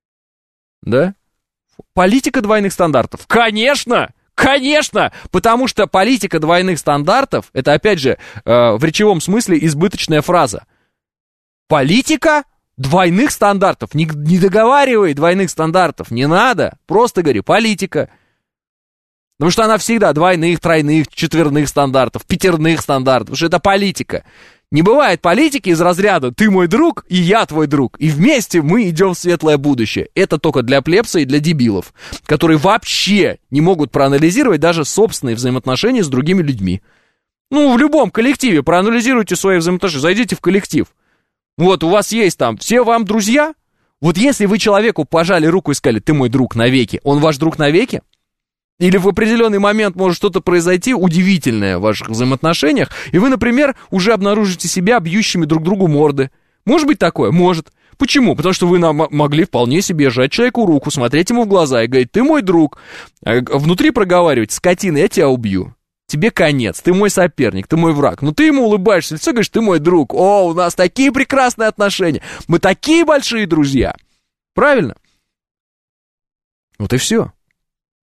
Speaker 2: Да? Политика двойных стандартов. Конечно! Конечно, потому что политика двойных стандартов, это, опять же, в речевом смысле избыточная фраза. Политика двойных стандартов. Не договаривай двойных стандартов, не надо. Просто говори: политика. Потому что она всегда двойных, тройных, четверных стандартов, пятерных стандартов. Потому что это политика. Не бывает политики из разряда «ты мой друг, и я твой друг, и вместе мы идем в светлое будущее». Это только для плебса и для дебилов, которые вообще не могут проанализировать даже собственные взаимоотношения с другими людьми. В любом коллективе проанализируйте свои взаимоотношения, зайдите в коллектив. Вот у вас есть там все вам друзья. Вот если вы человеку пожали руку и сказали: ты мой друг навеки, он ваш друг навеки? Или в определенный момент может что-то произойти удивительное в ваших взаимоотношениях, и вы, например, уже обнаружите себя бьющими друг другу морды. Может быть такое? Может. Почему? Потому что вы могли вполне себе сжать человеку руку, смотреть ему в глаза и говорить: ты мой друг. А внутри проговаривать: скотина, я тебя убью. Тебе конец, ты мой соперник, ты мой враг. Но ты ему улыбаешься в лицо, говоришь: ты мой друг. О, у нас такие прекрасные отношения. Мы такие большие друзья. Правильно? Вот и все.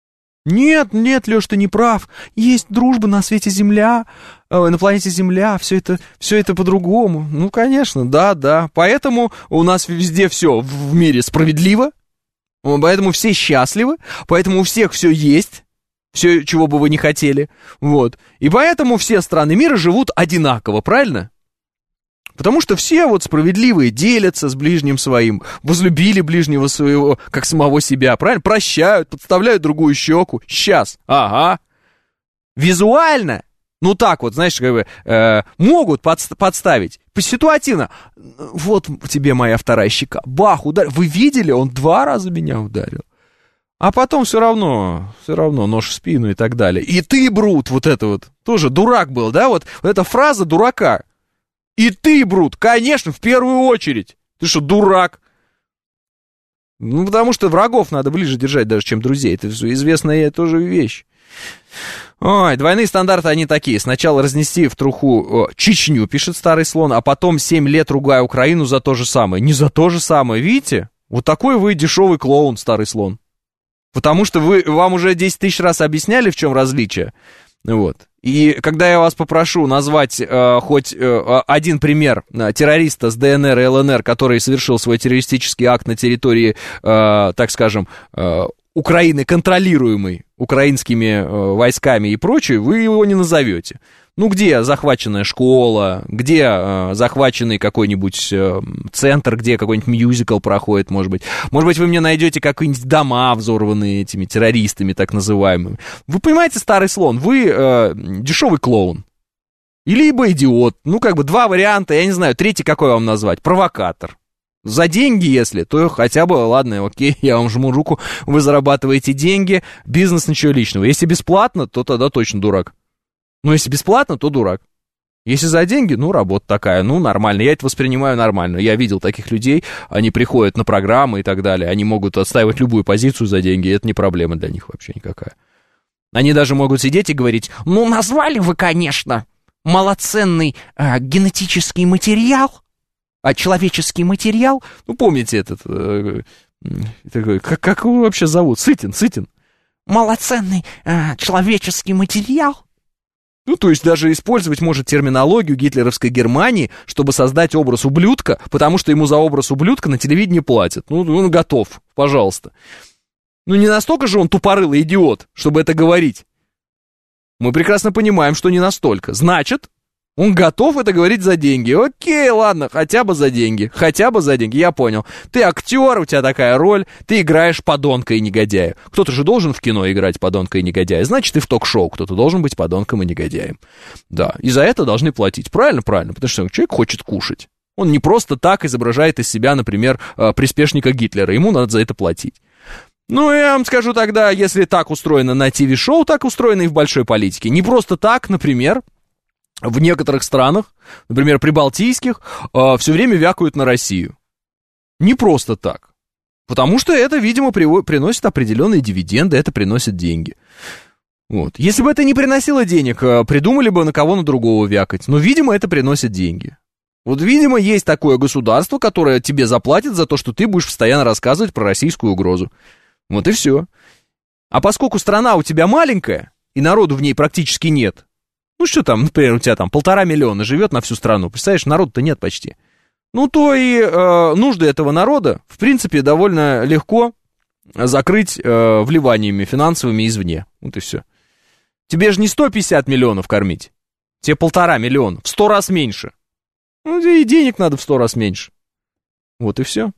Speaker 2: Нет, Леш, ты не прав. Есть дружба на свете Земля, на планете Земля, все это по-другому. Ну, конечно, да. Поэтому у нас везде все в мире справедливо, поэтому все счастливы, поэтому у всех все есть, все, чего бы вы ни хотели. Вот. И поэтому все страны мира живут одинаково, правильно? Потому что все вот справедливые делятся с ближним своим, возлюбили ближнего своего, как самого себя, правильно? Прощают, подставляют другую щеку. Сейчас, ага. Визуально, ну так вот, знаешь, как бы, могут подставить. Ситуативно. Вот тебе моя вторая щека. Бах, ударил. Вы видели? Он 2 раза меня ударил. А потом все равно нож в спину и так далее. И ты, Брут, вот это вот, тоже дурак был, да? Вот эта фраза дурака. И ты, Брут, конечно, в первую очередь. Ты что, дурак? Ну, потому что врагов надо ближе держать даже, чем друзей. Это известная тоже вещь. Ой, двойные стандарты, они такие. Сначала разнести в труху Чечню, пишет Старый Слон, а потом 7 лет ругая Украину за то же самое. Не за то же самое, видите? Вот такой вы дешевый клоун, Старый Слон. Потому что вам уже 10 тысяч раз объясняли, в чем различие. Вот. И когда я вас попрошу назвать хоть один пример террориста с ДНР и ЛНР, который совершил свой террористический акт на территории, так скажем, Украины, контролируемой украинскими войсками и прочее, вы его не назовете. Ну, где захваченная школа, где захваченный какой-нибудь центр, где какой-нибудь мюзикл проходит, может быть. Может быть, вы мне найдете какие-нибудь дома, взорванные этими террористами, так называемыми. Вы понимаете, Старый Слон, вы дешевый клоун. Либо идиот. Ну, как бы 2 варианта, я не знаю, третий какой вам назвать? Провокатор. За деньги, если, то хотя бы, ладно, окей, я вам жму руку, вы зарабатываете деньги, бизнес, ничего личного. Если бесплатно, то тогда точно дурак. Но если бесплатно, то дурак. Если за деньги, ну, работа такая, ну, нормально. Я это воспринимаю нормально. Я видел таких людей, они приходят на программы и так далее, они могут отстаивать любую позицию за деньги, и это не проблема для них вообще никакая. Они даже могут сидеть и говорить, ну, назвали вы, конечно, малоценный генетический материал, человеческий материал. Ну, помните этот, такой, как его вообще зовут? Сытин. Малоценный человеческий материал. Ну, то есть даже использовать может терминологию гитлеровской Германии, чтобы создать образ ублюдка, потому что ему за образ ублюдка на телевидении платят. Ну, он готов, пожалуйста. Ну, не настолько же он тупорылый идиот, чтобы это говорить. Мы прекрасно понимаем, что не настолько. Значит, он готов это говорить за деньги. Окей, ладно, хотя бы за деньги, я понял. Ты актер, у тебя такая роль, ты играешь подонка и негодяя. Кто-то же должен в кино играть подонка и негодяя, значит, и в ток-шоу кто-то должен быть подонком и негодяем. Да, и за это должны платить. Правильно, потому что человек хочет кушать. Он не просто так изображает из себя, например, приспешника Гитлера, ему надо за это платить. Ну, я вам скажу тогда, если так устроено на ТВ-шоу, так устроено и в большой политике. Не просто так, например, в некоторых странах, например, прибалтийских, все время вякают на Россию. Не просто так. Потому что это, видимо, приносит определенные дивиденды, это приносит деньги. Вот. Если бы это не приносило денег, придумали бы на другого вякать. Но, видимо, это приносит деньги. Вот, видимо, есть такое государство, которое тебе заплатит за то, что ты будешь постоянно рассказывать про российскую угрозу. Вот и все. А поскольку страна у тебя маленькая, и народу в ней практически нет, ну что там, например, у тебя там 1,5 миллиона живет на всю страну, представляешь, народу-то нет почти. Ну то и нужды этого народа, в принципе, довольно легко закрыть вливаниями финансовыми извне. Вот и все. Тебе же не 150 миллионов кормить, тебе 1,5 миллиона, в 100 раз меньше. Ну и денег надо в 100 раз меньше. Вот и все.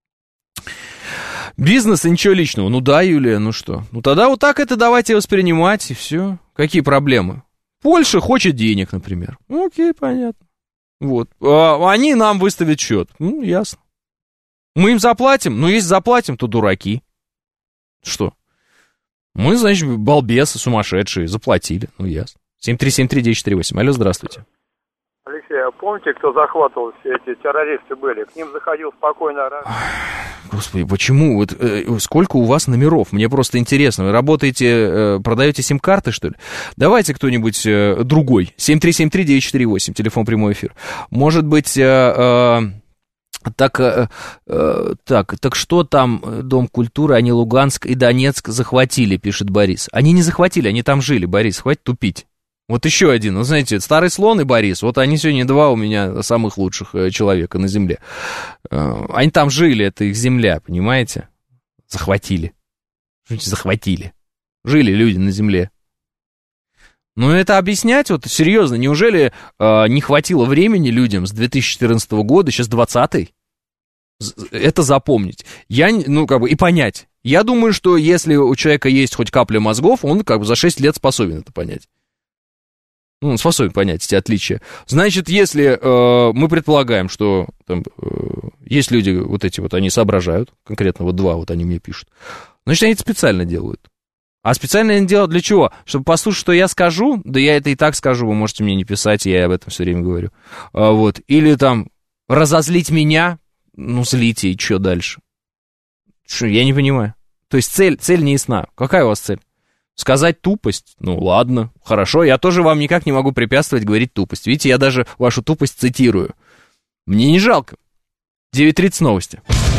Speaker 2: Бизнес и ничего личного. Ну да, Юлия, ну что? Ну тогда вот так это давайте воспринимать, и все. Какие проблемы? Польша хочет денег, например. Окей, понятно. Вот. Они нам выставят счет. Ну, ясно. Мы им заплатим? Ну, если заплатим, то дураки. Что? Мы, значит, балбесы сумасшедшие, заплатили. Ну, ясно. 7373948. Алло, здравствуйте.
Speaker 6: Алексей, а помните, кто захватывал все эти террористы были? К ним заходил спокойно...
Speaker 2: Господи, почему? Вот, сколько у вас номеров? Мне просто интересно. Вы работаете, продаете сим-карты, что ли? Давайте кто-нибудь другой. 7373948, телефон прямой эфир. Может быть, Так что там Дом культуры, они Луганск и Донецк захватили, пишет Борис. Они не захватили, они там жили, Борис, хватит тупить. Вот еще один, знаете, Старый Слон и Борис, вот они сегодня два у меня самых лучших человека на земле. Они там жили, это их земля, понимаете? Захватили. Что значит захватили? Жили люди на земле. Ну, это объяснять, вот серьезно, неужели не хватило времени людям с 2014 года, сейчас 20-й, это запомнить, и понять. Я думаю, что если у человека есть хоть капля мозгов, он за 6 лет способен это понять. Он способен понять эти отличия. Значит, если мы предполагаем, что там, есть люди, вот эти вот, они соображают, конкретно вот два, вот они мне пишут, значит, они это специально делают. А специально они делают для чего? Чтобы послушать, что я скажу, да я это и так скажу, вы можете мне не писать, я об этом все время говорю. Вот. Или там разозлить меня, злите, и что дальше? Что, я не понимаю. То есть цель не ясна. Какая у вас цель? Сказать тупость? Ну, ладно, хорошо, я тоже вам никак не могу препятствовать говорить тупость. Видите, я даже вашу тупость цитирую. Мне не жалко. 9:30 новости.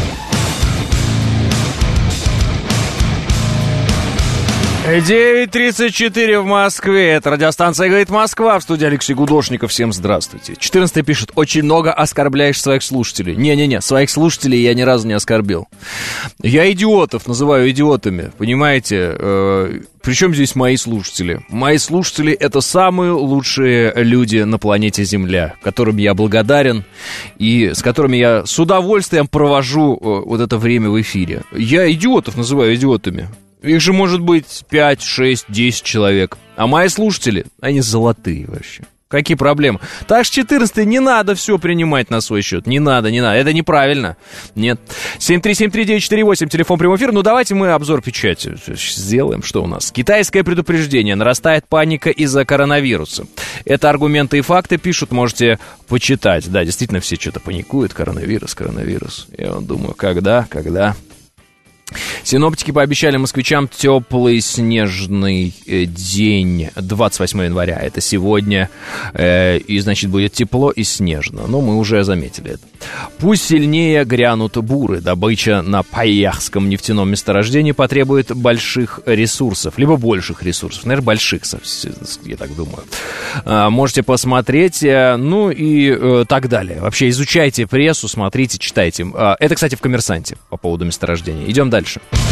Speaker 2: 9:34 в Москве. Это радиостанция «Говорит Москва». В студии Алексей Гудошников. Всем здравствуйте. 14-й пишет: очень много оскорбляешь своих слушателей. Не-не-не, своих слушателей я ни разу не оскорбил. Я идиотов называю идиотами, понимаете? Причем здесь мои слушатели? Мои слушатели — это самые лучшие люди на планете Земля, которым я благодарен и с которыми я с удовольствием провожу вот это время в эфире. Я идиотов называю идиотами. Их же может быть 5, 6, 10 человек. А мои слушатели, они золотые вообще. Какие проблемы? Так что 14-й не надо все принимать на свой счет. Не надо. Это неправильно. Нет. 7373948, телефон прямого эфира. Ну, давайте мы обзор печати сделаем. Что у нас? Китайское предупреждение. Нарастает паника из-за коронавируса. Это аргументы и факты пишут. Можете почитать. Да, действительно, все что-то паникуют. Коронавирус. Я вот думаю, когда? Синоптики пообещали москвичам теплый снежный день 28 января. Это сегодня. И, значит, будет тепло и снежно. Но мы уже заметили это. Пусть сильнее грянут буры. Добыча на Паяхском нефтяном месторождении потребует больших ресурсов. Либо больших ресурсов. Наверное, больших, я так думаю. Можете посмотреть. Ну и так далее. Вообще изучайте прессу, смотрите, читайте. Это, кстати, в «Коммерсанте» по поводу месторождения. Идем дальше.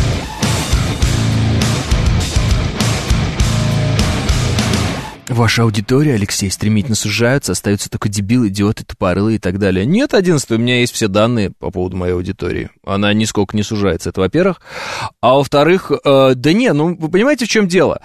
Speaker 2: Ваша аудитория, Алексей, стремительно сужается, остаются только дебилы, идиоты, тупорылые и так далее. Нет, 11-й, у меня есть все данные по поводу моей аудитории. Она нисколько не сужается, это во-первых. А во-вторых, вы понимаете, в чем дело?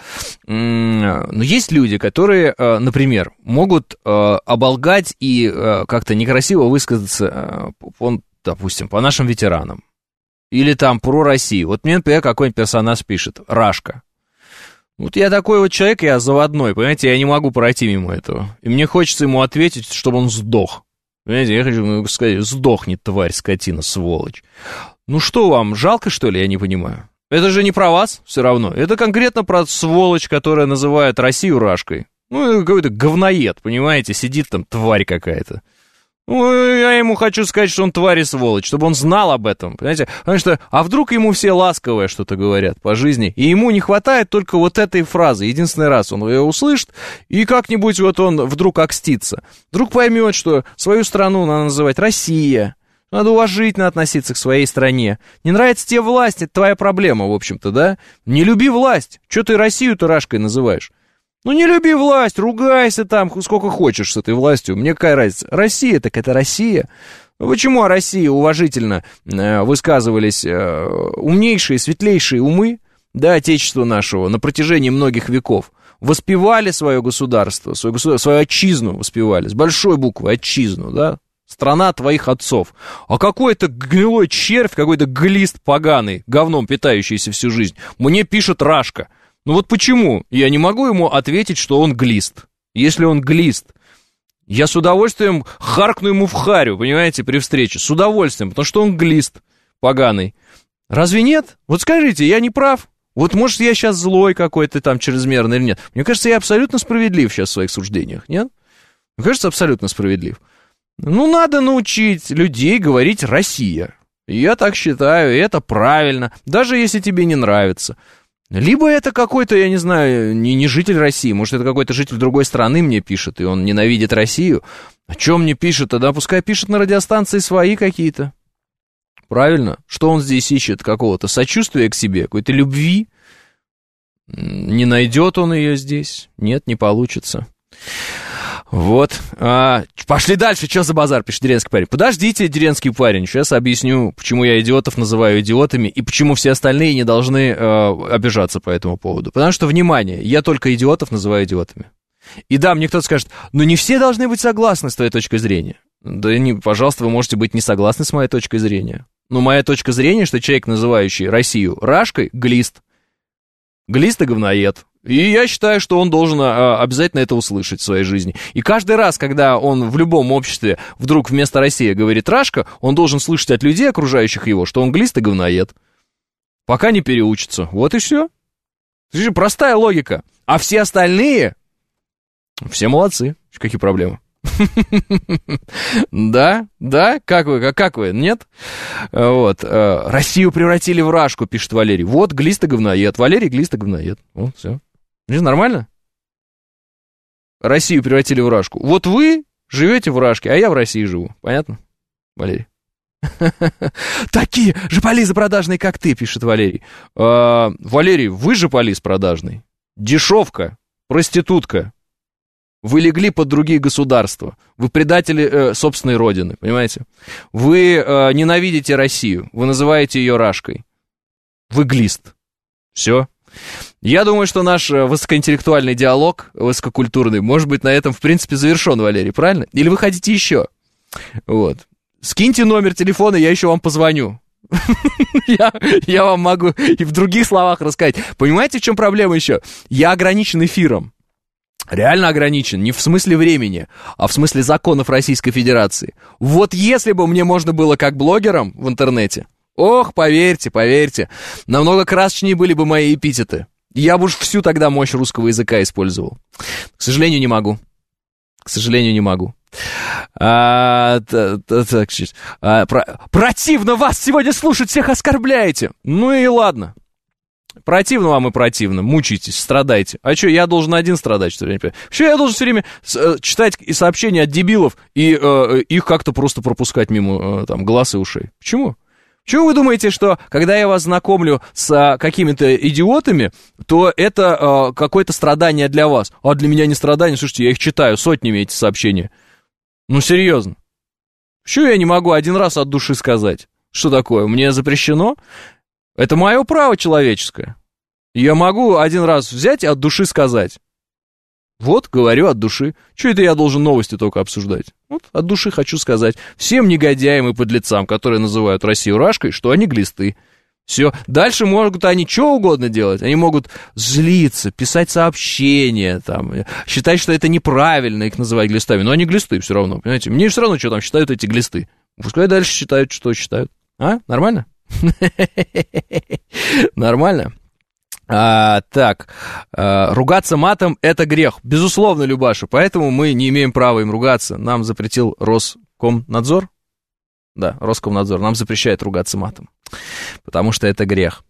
Speaker 2: Есть люди, которые, например, могут оболгать и как-то некрасиво высказаться, допустим, по нашим ветеранам. Или там про Россию. Вот мне, например, какой-нибудь персонаж пишет: Рашка. Вот я такой вот человек, я заводной, понимаете, я не могу пройти мимо этого. И мне хочется ему ответить, чтобы он сдох. Понимаете, я хочу сказать: сдохни, тварь, скотина, сволочь. Ну что вам, жалко, что ли, я не понимаю? Это же не про вас все равно. Это конкретно про сволочь, которая называет Россию Рашкой. Ну, какой-то говноед, понимаете, сидит там тварь какая-то. Ну, я ему хочу сказать, что он тварь и сволочь, чтобы он знал об этом, понимаете? Потому что, а вдруг ему все ласковое что-то говорят по жизни, и ему не хватает только вот этой фразы. Единственный раз он ее услышит, и как-нибудь вот он вдруг окстится. Вдруг поймет, что свою страну надо называть Россия. Надо уважительно относиться к своей стране. Не нравится тебе власть, это твоя проблема, в общем-то, да? Не люби власть. Че ты Россию-то Рашкой называешь? Ну, не люби власть, ругайся там сколько хочешь с этой властью. Мне какая разница? Россия, так это Россия. Почему о России уважительно высказывались умнейшие, светлейшие умы, да, Отечества нашего на протяжении многих веков? Воспевали свое государство, свою отчизну воспевали, с большой буквы отчизну, да? Страна твоих отцов. А какой-то гнилой червь, какой-то глист поганый, говном питающийся всю жизнь, мне пишет Рашка. Ну вот почему я не могу ему ответить, что он глист? Если он глист, я с удовольствием харкну ему в харю, понимаете, при встрече. С удовольствием, потому что он глист поганый. Разве нет? Вот скажите, я не прав? Вот может я сейчас злой какой-то там чрезмерно или нет? Мне кажется, я абсолютно справедлив сейчас в своих суждениях, нет? Мне кажется, абсолютно справедлив. Ну, надо научить людей говорить «Россия». Я так считаю, и это правильно, даже если тебе не нравится. Либо это какой-то, я не знаю, не житель России, может, это какой-то житель другой страны мне пишет, и он ненавидит Россию. О чем мне пишет? Тогда пускай пишет на радиостанции свои какие-то. Правильно? Что он здесь ищет? Какого-то сочувствия к себе, какой-то любви? Не найдет он ее здесь? Нет, не получится. Вот. Пошли дальше. Что за базар, пишет деревенский парень. Подождите, деревенский парень. Сейчас объясню, почему я идиотов называю идиотами и почему все остальные не должны обижаться по этому поводу. Потому что, внимание, я только идиотов называю идиотами. И да, мне кто-то скажет, но не все должны быть согласны с твоей точкой зрения. Да, пожалуйста, вы можете быть не согласны с моей точкой зрения. Но моя точка зрения, что человек, называющий Россию рашкой, глист. Глист и говноед. И я считаю, что он должен обязательно это услышать в своей жизни. И каждый раз, когда он в любом обществе вдруг вместо России говорит «рашка», он должен слышать от людей, окружающих его, что он глист и говноед. Пока не переучится. Вот и все. Это же простая логика. А все остальные, все молодцы. Какие проблемы? Да, как вы, нет? Вот, Россию превратили в рашку, пишет Валерий. Вот, глист и говноед. Валерий, глист и говноед. Вот, все. Нормально? Россию превратили в рашку. Вот вы живете в рашке, а я в России живу. Понятно, Валерий? Такие жополизы продажные, как ты, пишет Валерий. Валерий, вы жополиз продажный. Дешевка, проститутка. Вы легли под другие государства. Вы предатели собственной родины, понимаете? Вы ненавидите Россию. Вы называете ее рашкой. Вы глист. Все. Я думаю, что наш высокоинтеллектуальный диалог, высококультурный, может быть, на этом, в принципе, завершен, Валерий, правильно? Или вы хотите еще? Вот. Скиньте номер телефона, я еще вам позвоню. Я вам могу и в других словах рассказать. Понимаете, в чем проблема еще? Я ограничен эфиром. Реально ограничен, не в смысле времени, а в смысле законов Российской Федерации. Вот если бы мне можно было как блогерам в интернете, ох, поверьте, намного красочнее были бы мои эпитеты. Я бы уж всю тогда мощь русского языка использовал. К сожалению, не могу. Противно вас сегодня слушать, всех оскорбляете. Ну и ладно. Противно вам и противно, мучайтесь, страдайте. А что, я должен один страдать, что ли? Что я должен все время читать и сообщения от дебилов и их как-то просто пропускать мимо там, глаз и ушей? Почему? Почему вы думаете, что когда я вас знакомлю с какими-то идиотами, то это какое-то страдание для вас? А для меня не страдание, слушайте, я их читаю сотнями, эти сообщения. Ну, серьезно. Почему я не могу один раз от души сказать? Что такое, мне запрещено? Это мое право человеческое. Я могу один раз взять и от души сказать. Вот, говорю от души. Чего это я должен новости только обсуждать? Вот, от души хочу сказать всем негодяям и подлецам, которые называют Россию рашкой, что они глисты. Все. Дальше могут они что угодно делать. Они могут злиться, писать сообщения, там, считать, что это неправильно их называть глистами. Но они глисты все равно, понимаете? Мне все равно, что там считают эти глисты. Пускай дальше считают, что считают. А? Нормально? Нормально? Так, ругаться матом — это грех. Безусловно, Любаша, поэтому мы не имеем права им ругаться. Нам запретил Роскомнадзор. Да, Роскомнадзор нам запрещает ругаться матом, потому что это грех.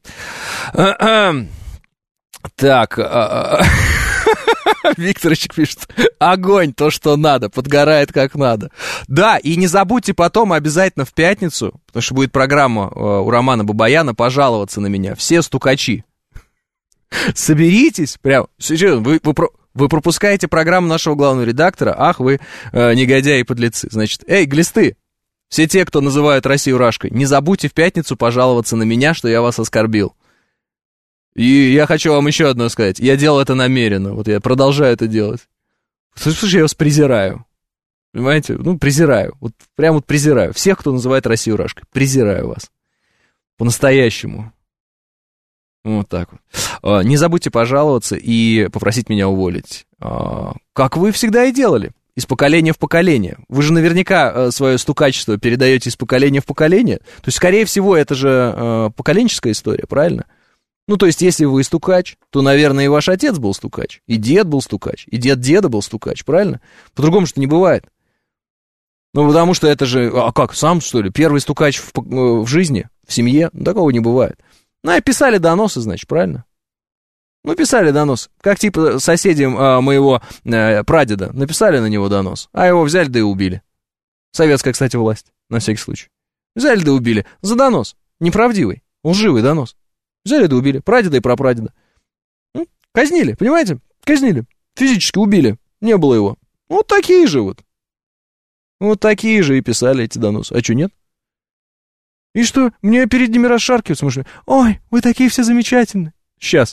Speaker 2: Так, Викторович пишет: огонь, то, что надо, подгорает как надо. Да, и не забудьте потом обязательно в пятницу, потому что будет программа у Романа Бабаяна, пожаловаться на меня. Все стукачи. Соберитесь, прям, серьезно, вы пропускаете программу нашего главного редактора, ах вы негодяи и подлецы. Значит, эй, глисты, все те, кто называют Россию рашкой, не забудьте в пятницу пожаловаться на меня, что я вас оскорбил. И я хочу вам еще одно сказать. Я делал это намеренно. Вот я продолжаю это делать. Слушай, я вас презираю. Понимаете? Ну, презираю. Вот прям вот презираю. Всех, кто называет Россию рашкой. Презираю вас. По-настоящему. Вот так вот. Не забудьте пожаловаться и попросить меня уволить. Как вы всегда и делали. Из поколения в поколение. Вы же наверняка свое стукачество передаете из поколения в поколение. То есть, скорее всего, это же поколенческая история, правильно? Ну, то есть, если вы стукач, то, наверное, и ваш отец был стукач, и дед был стукач, и дед деда был стукач, правильно? По-другому что не бывает.
Speaker 9: Ну, потому что это же, а как, сам, что ли, первый стукач в жизни, в семье? Ну, такого не бывает. Ну, и писали доносы, значит, правильно? Ну, писали донос. Как типа соседям моего прадеда написали на него донос, а его взяли да и убили. Советская, кстати, власть, на всякий случай. Взяли да убили за донос. Неправдивый, лживый донос. Взяли да убили прадеда и прапрадеда. Казнили, понимаете? Казнили. Физически убили. Не было его. Вот такие же вот. Вот такие же и писали эти доносы. А что, нет? И что, мне перед ними расшаркивать, смысле? Ой, вы такие все замечательные. Сейчас.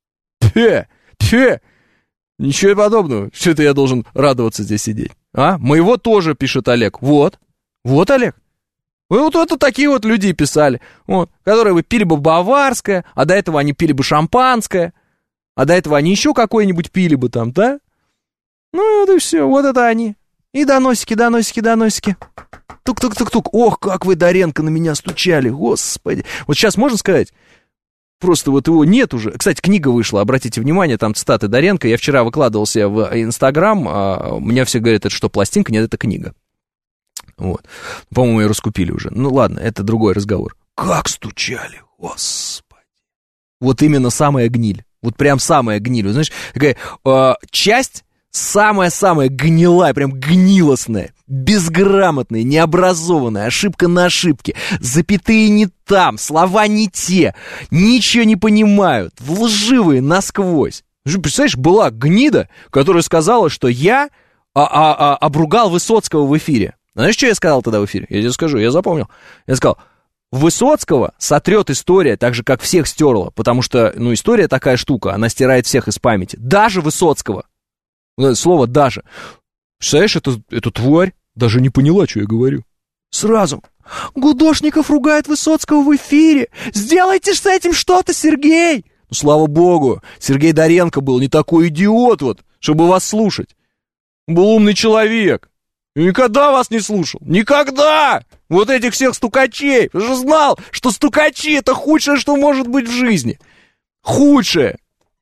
Speaker 9: Ничего подобного. Что это я должен радоваться здесь сидеть? А? Моего тоже, пишет Олег. Вот. Вот, Олег. Вот это такие вот люди писали. Вот, которые бы пили бы баварское, а до этого они пили бы шампанское, а до этого они еще какое-нибудь пили бы там, да? Ну, вот и все. Вот это они. И доносики. Тук-тук-тук-тук. Ох, как вы, Доренко, на меня стучали. Господи. Вот сейчас можно сказать... Просто вот его нет уже. Кстати, книга вышла, обратите внимание, там цитаты Доренко. Я вчера выкладывался в Инстаграм, а меня все говорят, это что, пластинка? Нет, это книга. Вот. По-моему, ее раскупили уже. Ну ладно, это другой разговор. Как стучали, господи. Вот именно самая гниль. Вот прям самая гниль. Вот, знаешь, такая часть самая-самая гнилая, прям гнилостная, безграмотная, необразованная, ошибка на ошибке, запятые не там, слова не те, ничего не понимают, лживые насквозь. Представляешь, была гнида, которая сказала, что я обругал Высоцкого в эфире. Знаешь, что я сказал тогда в эфире? Я тебе скажу, я запомнил. Я сказал, Высоцкого сотрет история, так же, как всех стерла, потому что, ну, история такая штука, она стирает всех из памяти, даже Высоцкого. Слово «даже». Представляешь, эту тварь даже не поняла, что я говорю. Сразу. Гудошников ругает Высоцкого в эфире. Сделайте с этим что-то, Сергей. Ну, слава богу, Сергей Доренко был не такой идиот, вот, чтобы вас слушать. Был умный человек. И никогда вас не слушал. Никогда! Вот этих всех стукачей. Я же знал, что стукачи — это худшее, что может быть в жизни. Худшее.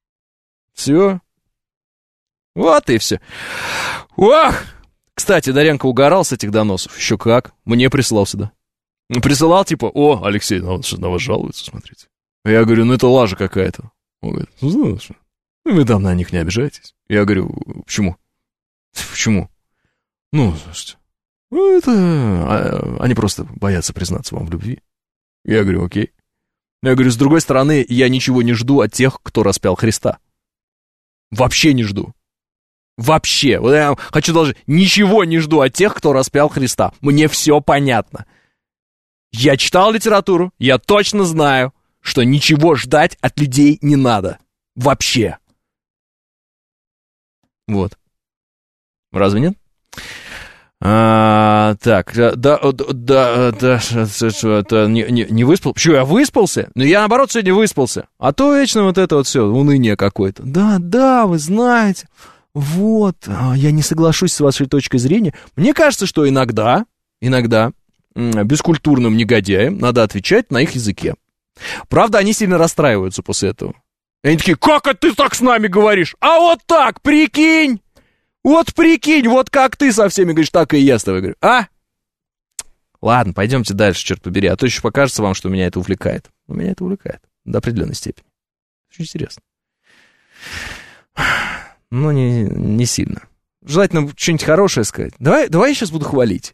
Speaker 9: Все. Вот и все. Ох! Кстати, Доренко угорал с этих доносов. Еще как. Мне присылал сюда. Присылал, типа, о, Алексей, на вас жалуются, смотрите. Я говорю, ну это лажа какая-то. Он говорит, ну знаешь, вы там на них не обижаетесь. Я говорю, почему? Почему? Ну, слушайте, ну это... Они просто боятся признаться вам в любви. Я говорю, окей. Я говорю, с другой стороны, я ничего не жду от тех, кто распял Христа. Вообще не жду. Вообще. Вот я хочу даже... Ничего не жду от тех, кто распял Христа. Мне все понятно. Я читал литературу, я точно знаю, что ничего ждать от людей не надо. Вообще. Вот. Разве нет? Так, не выспал. Почему я выспался? Ну, я, наоборот, сегодня выспался. А то вечно вот это вот все, уныние какое-то. Да, вы знаете, вот, я не соглашусь с вашей точкой зрения. Мне кажется, что иногда бескультурным негодяям надо отвечать на их языке. Правда, они сильно расстраиваются после этого. И они такие, как это ты так с нами говоришь? А вот так, прикинь! Вот прикинь, вот как ты со всеми говоришь, так и я с тобой говорю. А? Ладно, пойдемте дальше, черт побери. А то еще покажется вам, что меня это увлекает. Но меня это увлекает до определенной степени. Очень интересно. Но не сильно. Желательно что-нибудь хорошее сказать. Давай я сейчас буду хвалить.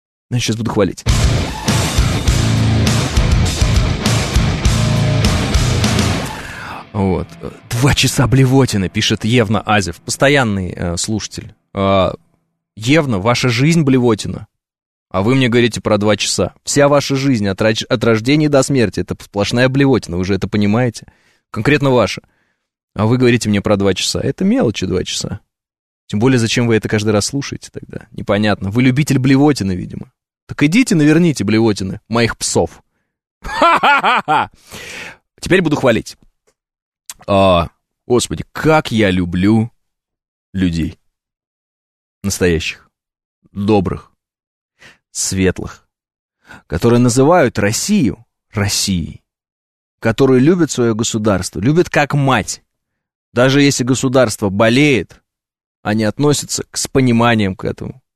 Speaker 9: Вот. 2 часа блевотины, пишет Евна Азев, постоянный слушатель. Евна, ваша жизнь блевотина, а вы мне говорите про 2 часа. Вся ваша жизнь от рождения до смерти — это сплошная блевотина, вы же это понимаете? Конкретно ваша. А вы говорите мне про 2 часа. Это мелочи 2 часа. Тем более, зачем вы это каждый раз слушаете тогда? Непонятно. Вы любитель блевотины, видимо. Так идите наверните блевотины моих псов. Ха-ха-ха-ха! Теперь буду хвалить. Господи, как я люблю людей. Настоящих, добрых, светлых, которые называют Россию Россией, которые любят свое государство, любят как мать. Даже если государство болеет, они относятся с пониманием к этому.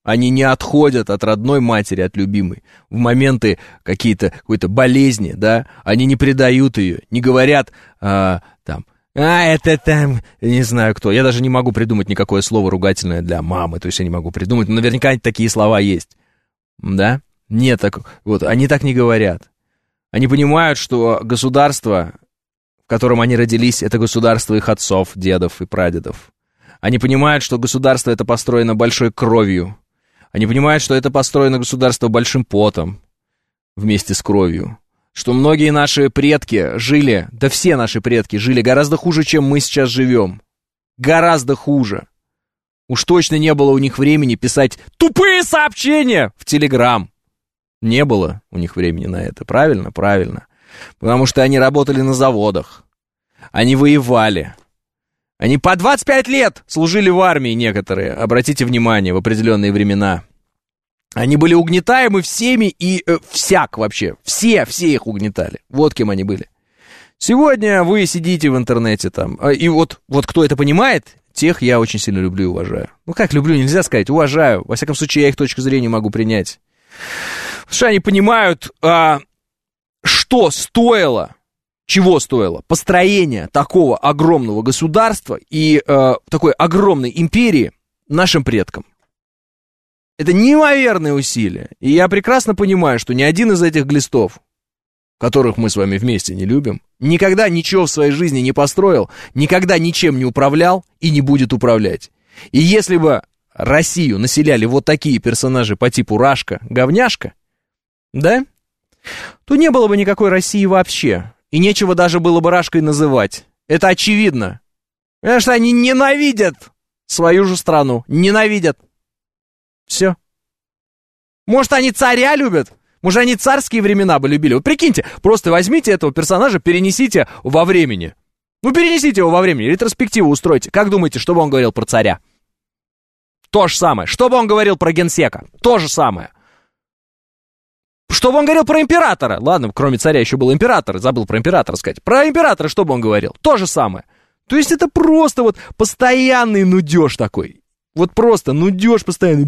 Speaker 9: Они не отходят от родной матери, от любимой. В моменты какой-то болезни, да, они не предают ее, не говорят это там, не знаю кто. Я даже не могу придумать никакое слово ругательное для мамы, то есть я не могу придумать. Но наверняка такие слова есть, да? Нет, вот, они так не говорят. Они понимают, что государство, в котором они родились, это государство их отцов, дедов и прадедов. Они понимают, что государство это построено большой кровью. Они понимают, что это построено государство большим потом вместе с кровью. Что многие наши предки жили, да все наши предки жили гораздо хуже, чем мы сейчас живем. Гораздо хуже. Уж точно не было у них времени писать тупые сообщения в Телеграм. Не было у них времени на это. Правильно? Правильно. Потому что они работали на заводах. Они воевали. Они по 25 лет служили в армии некоторые. Обратите внимание, в определенные времена. Они были угнетаемы всеми и всяк вообще. Все их угнетали. Вот кем они были. Сегодня вы сидите в интернете там. И вот кто это понимает, тех я очень сильно люблю и уважаю. Ну как люблю, нельзя сказать, уважаю. Во всяком случае, я их точку зрения могу принять. Потому что они понимают, чего стоило построение такого огромного государства и такой огромной империи нашим предкам. Это неимоверные усилия. И я прекрасно понимаю, что ни один из этих глистов, которых мы с вами вместе не любим, никогда ничего в своей жизни не построил, никогда ничем не управлял и не будет управлять. И если бы Россию населяли вот такие персонажи по типу Рашка, Говняшка, да, то не было бы никакой России вообще. И нечего даже было бы Рашкой называть. Это очевидно. Потому что они ненавидят свою же страну. Ненавидят. Все. Может, они царя любят? Может, они царские времена бы любили? Вы прикиньте, просто возьмите этого персонажа, перенесите во времени. Ну, перенесите его во времени, ретроспективу устройте. Как думаете, что бы он говорил про царя? То же самое. Что бы он говорил про генсека? То же самое. Что бы он говорил про императора? Ладно, кроме царя еще был император, забыл про императора сказать. Про императора что бы он говорил? То же самое. То есть это просто вот постоянный нудеж такой. Вот просто нудеж постоянный.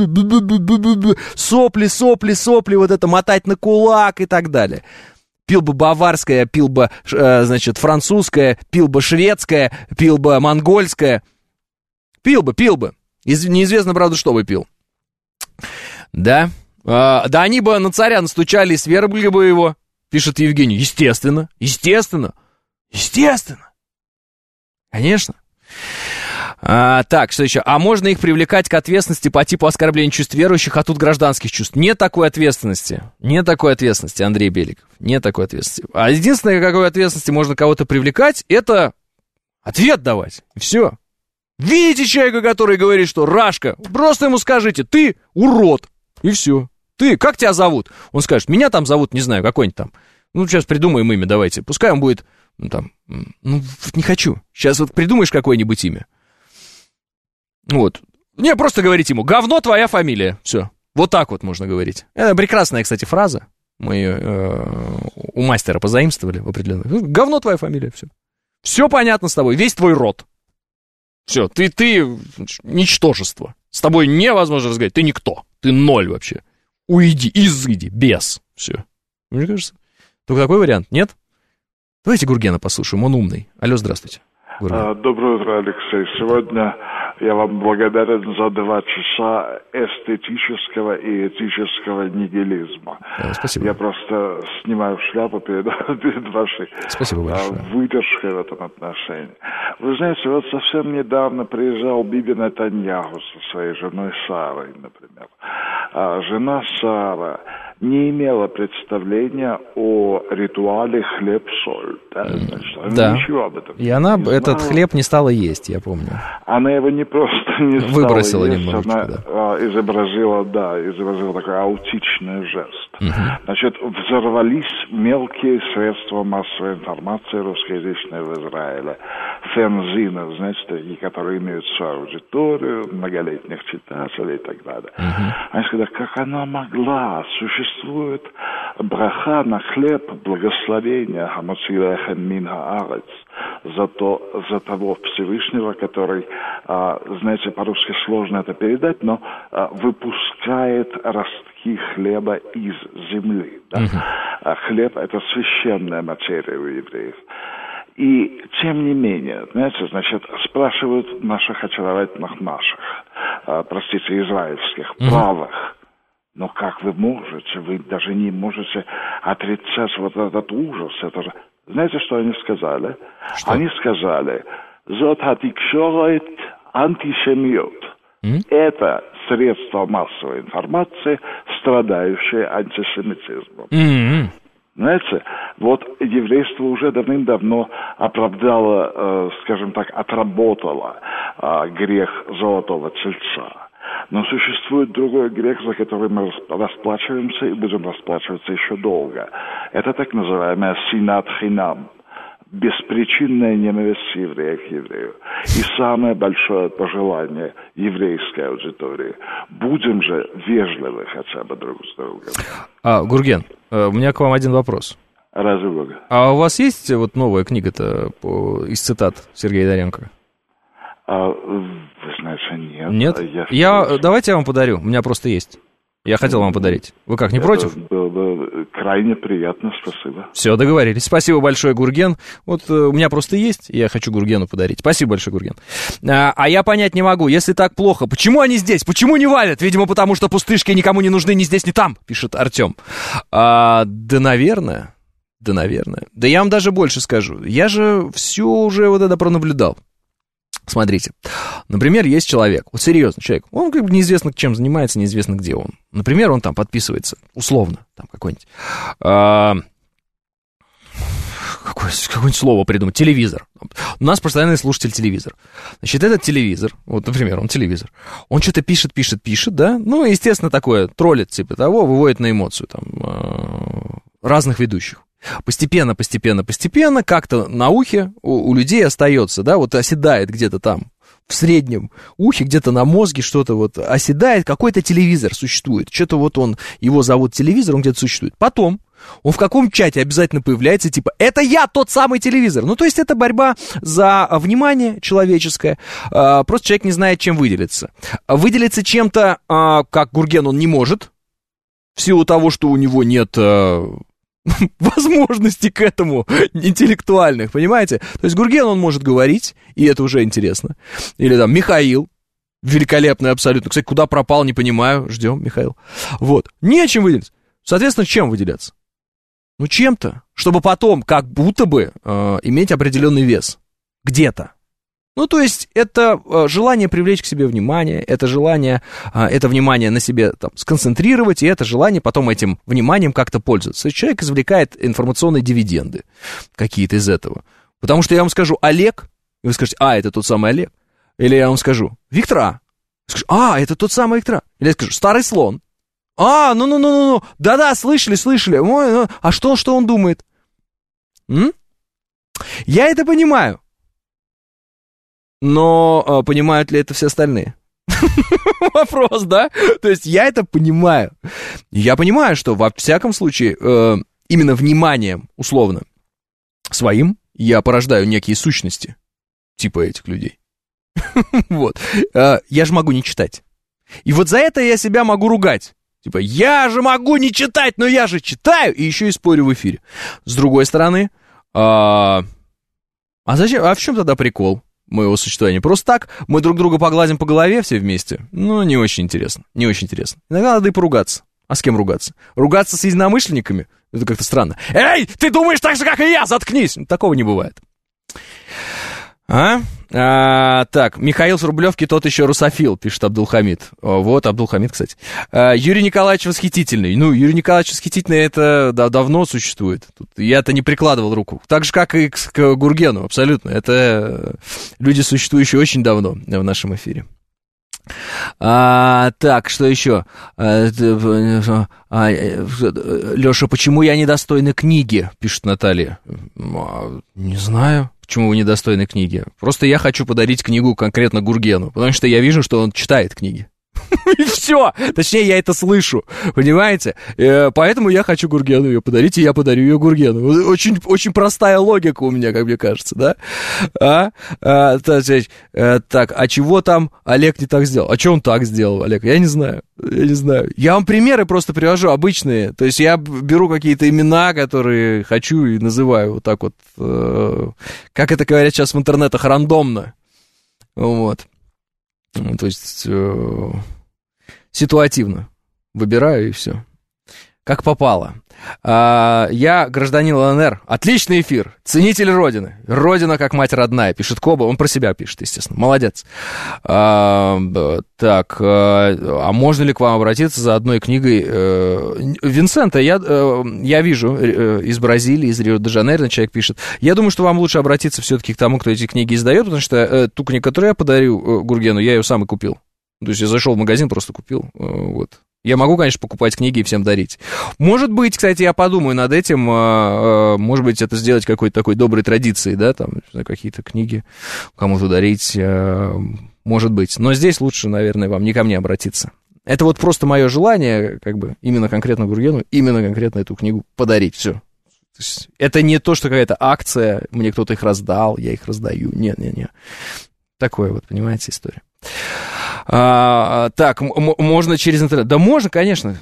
Speaker 9: Сопли, вот это мотать на кулак и так далее. Пил бы баварское, пил бы, значит, французское, пил бы шведское, пил бы монгольское. Пил бы. Неизвестно, правда, что бы пил. Да. Да они бы на царя настучали и свергли бы его, пишет Евгений. Естественно. Конечно. Так, что еще? А можно их привлекать к ответственности по типу оскорбления чувств верующих, а тут гражданских чувств? Нет такой ответственности, Андрей Беликов. Нет такой ответственности. А единственное, какой ответственности можно кого-то привлекать, это ответ давать. И все. Видите человека, который говорит, что Рашка, просто ему скажите, ты урод. И все. Ты, как тебя зовут? Он скажет, меня там зовут, не знаю, какой-нибудь там. Ну, сейчас придумаем имя, давайте. Пускай он будет, не хочу. Сейчас вот придумаешь какое-нибудь имя. Вот. Не, просто говорить ему, говно твоя фамилия. Все. Вот так вот можно говорить. Это прекрасная, кстати, фраза. Мы ее у мастера позаимствовали в определенном. Говно твоя фамилия. Все. Все понятно с тобой. Весь твой род. Все. Ты ничтожество. С тобой невозможно разговаривать. Ты никто. Ты ноль вообще. Уйди, изыди, без. Все. Мне кажется, только такой вариант. Нет? Давайте Гургена послушаем. Он умный. Алло, здравствуйте.
Speaker 10: Доброе утро, Алексей. Сегодня я вам благодарен за 2 часа эстетического и этического нигилизма.
Speaker 9: Спасибо.
Speaker 10: Я просто снимаю шляпу перед вашей выдержкой в этом отношении. Вы знаете, вот совсем недавно приезжал Биби Нетаньяху со своей женой Сарой, например. А жена Сара не имела представления о ритуале хлеб-соль. Да, значит, она ничего об этом
Speaker 9: и она этот хлеб не стала есть, я помню.
Speaker 10: Она его не просто не
Speaker 9: выбросила
Speaker 10: стала есть,
Speaker 9: немножечко,
Speaker 10: она изобразила такой аутичный жест. Значит, взорвались мелкие средства массовой информации русскоязычные в Израиле. Фензины, знаете, такие, которые имеют свою аудиторию, многолетних читателей и так далее. Они сказали, как она могла, существует браха на хлеб, благословение, хамоцилехем мин хаарец, за того Всевышнего, который, знаете, по-русски сложно это передать, но выпускает ростки хлеба из земли. Да? Хлеб – это священная материя у евреев. И тем не менее, знаете, значит, спрашивают наших очаровательных израильских правых. Но как вы можете? Вы даже не можете отрицать вот этот ужас. Это же... Знаете, что они сказали? Что? Они сказали, «Зот хатикшорет антисемиот». Это средство массовой информации, страдающее антисемитизмом. Знаете, вот еврейство уже давным-давно оправдало, скажем так, отработало грех золотого тельца. Но существует другой грех, за который мы расплачиваемся и будем расплачиваться еще долго. Это так называемая синат хинам, беспричинная ненависть евреев к еврею. И самое большое пожелание еврейской аудитории. Будем же вежливы хотя бы друг с другом.
Speaker 9: Гурген, у меня к вам один вопрос.
Speaker 10: Ради бога.
Speaker 9: А у вас есть вот новая книга-то из цитат Сергея Доренко?
Speaker 10: Вы знаете, нет.
Speaker 9: Нет? Давайте я вам подарю, у меня просто есть. Я хотел вам подарить. Вы как, не против?
Speaker 10: Было бы крайне приятно, спасибо.
Speaker 9: Все, договорились. Спасибо большое, Гурген. Вот у меня просто есть, я хочу Гургену подарить. Спасибо большое, Гурген. А я понять не могу, если так плохо, почему они здесь? Почему не валят? Видимо, потому что пустышки никому не нужны ни здесь, ни там, пишет Артем. Да, наверное. Да я вам даже больше скажу. Я же все уже вот это пронаблюдал. Смотрите, например, есть человек, вот серьезно человек, он как бы неизвестно чем занимается, неизвестно где он. Например, он там подписывается, условно, там какое-нибудь, какое-нибудь слово придумать, телевизор. У нас постоянный слушатель телевизор. Значит, этот телевизор, вот, например, он телевизор, он что-то пишет, да, ну, естественно, такое, троллит, типа того, выводит на эмоцию, там, разных ведущих. Постепенно, как-то на ухе у людей остается, да, вот оседает где-то там в среднем ухе, где-то на мозге что-то вот оседает, какой-то телевизор существует, что-то вот его зовут телевизор, он где-то существует. Потом он в каком чате обязательно появляется, типа, это я, тот самый телевизор. Ну, то есть это борьба за внимание человеческое, просто человек не знает, чем выделиться. Выделиться чем-то, как Гурген, он не может, в силу того, что у него нет... возможности к этому интеллектуальных, понимаете? То есть Гурген, он может говорить, и это уже интересно. Или там Михаил, великолепный абсолютно. Кстати, куда пропал, не понимаю, ждем, Михаил. Вот, нечем выделиться. Соответственно, чем выделяться? Ну, чем-то, чтобы потом как будто бы иметь определенный вес. Где-то. Ну, то есть, это желание привлечь к себе внимание, это желание, это внимание на себе там, сконцентрировать, и это желание потом этим вниманием как-то пользоваться. То есть, человек извлекает информационные дивиденды какие-то из этого. Потому что я вам скажу Олег, и вы скажете, это тот самый Олег. Или я вам скажу Виктора. Скажу, это тот самый Виктора. Или я скажу, старый слон. Ну. Да-да, слышали. Ой, а что он думает? Я это понимаю. Но понимают ли это все остальные? Вопрос, да? То есть я это понимаю. Я понимаю, что во всяком случае именно вниманием, условно, своим я порождаю некие сущности типа этих людей. Вот. Я же могу не читать. И вот за это я себя могу ругать. Типа, я же могу не читать, но я же читаю, и еще и спорю в эфире. С другой стороны, зачем? А в чем тогда прикол моего существования? Просто так мы друг друга погладим по голове все вместе? Ну, не очень интересно. Иногда надо и поругаться. А с кем ругаться? Ругаться с единомышленниками? Это как-то странно. Эй, ты думаешь так же, как и я? Заткнись! Такого не бывает. Так, Михаил с Рублевки, тот еще русофил, пишет Абдулхамид. Вот, Абдулхамид, кстати. Юрий Николаевич восхитительный. Ну, Юрий Николаевич восхитительный, это давно существует. Я-то не прикладывал руку. Так же, как и к Гургену, абсолютно. Это люди, существующие очень давно в нашем эфире. Так, что еще? Леша, почему я недостойна книги? Пишет Наталья. Не знаю, почему вы недостойны книги. Просто я хочу подарить книгу конкретно Гургену, потому что я вижу, что он читает книги. И все. Точнее, я это слышу. Понимаете? Поэтому я хочу Гургену ее подарить, и я подарю ее Гургену. Очень, очень простая логика у меня, как мне кажется, да? Так, а чего там Олег не так сделал? А что он так сделал, Олег? Я не знаю. Я вам примеры просто привожу обычные. То есть я беру какие-то имена, которые хочу, и называю вот так вот, как это говорят сейчас в интернетах, рандомно. Вот. То есть ситуативно выбираю, и все. Как попало. Я гражданин ЛНР. Отличный эфир. Ценитель Родины. Родина как мать родная, пишет Коба. Он про себя пишет, естественно. Молодец. Так, а можно ли к вам обратиться за одной книгой? Винсента, я вижу, из Бразилии, из Рио-де-Жанейро человек пишет. Я думаю, что вам лучше обратиться все-таки к тому, кто эти книги издает, потому что ту книгу, которую я подарю Гургену, я ее сам и купил. То есть я зашел в магазин, просто купил. Вот. Я могу, конечно, покупать книги и всем дарить. Может быть, кстати, я подумаю над этим, может быть, это сделать какой-то такой доброй традицией, да, там, какие-то книги кому-то дарить, может быть. Но здесь лучше, наверное, вам не ко мне обратиться. Это вот просто мое желание, как бы, именно конкретно Гургену, именно конкретно эту книгу подарить, все. Это не то, что какая-то акция, мне кто-то их раздал, я их раздаю, нет. Такое вот, понимаете, история. Так, можно через интернет. Да можно, конечно.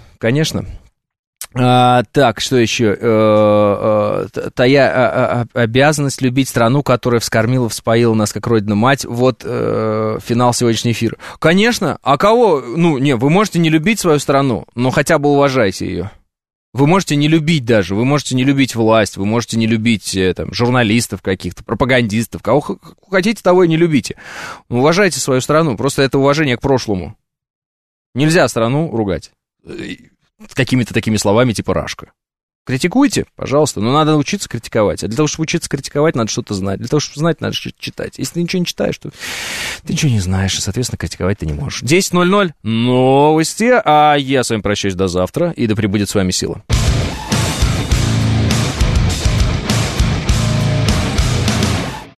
Speaker 9: Так, что еще? Тая обязанность любить страну, которая вскормила, вспоила нас, как родина мать. Вот финал сегодняшнего эфира. Конечно, а кого? Вы можете не любить свою страну, но хотя бы уважайте ее. Вы можете не любить даже, вы можете не любить власть, вы можете не любить там, журналистов каких-то, пропагандистов, кого хотите, того и не любите. Уважайте свою страну, просто это уважение к прошлому. Нельзя страну ругать какими-то такими словами типа «рашка». Критикуйте, пожалуйста, но надо учиться критиковать. А для того, чтобы учиться критиковать, надо что-то знать. Для того, чтобы знать, надо что-то читать. Если ты ничего не читаешь, то ты ничего не знаешь, и, соответственно, критиковать ты не можешь. 10:00, новости, а я с вами прощаюсь до завтра, и да пребудет с вами сила.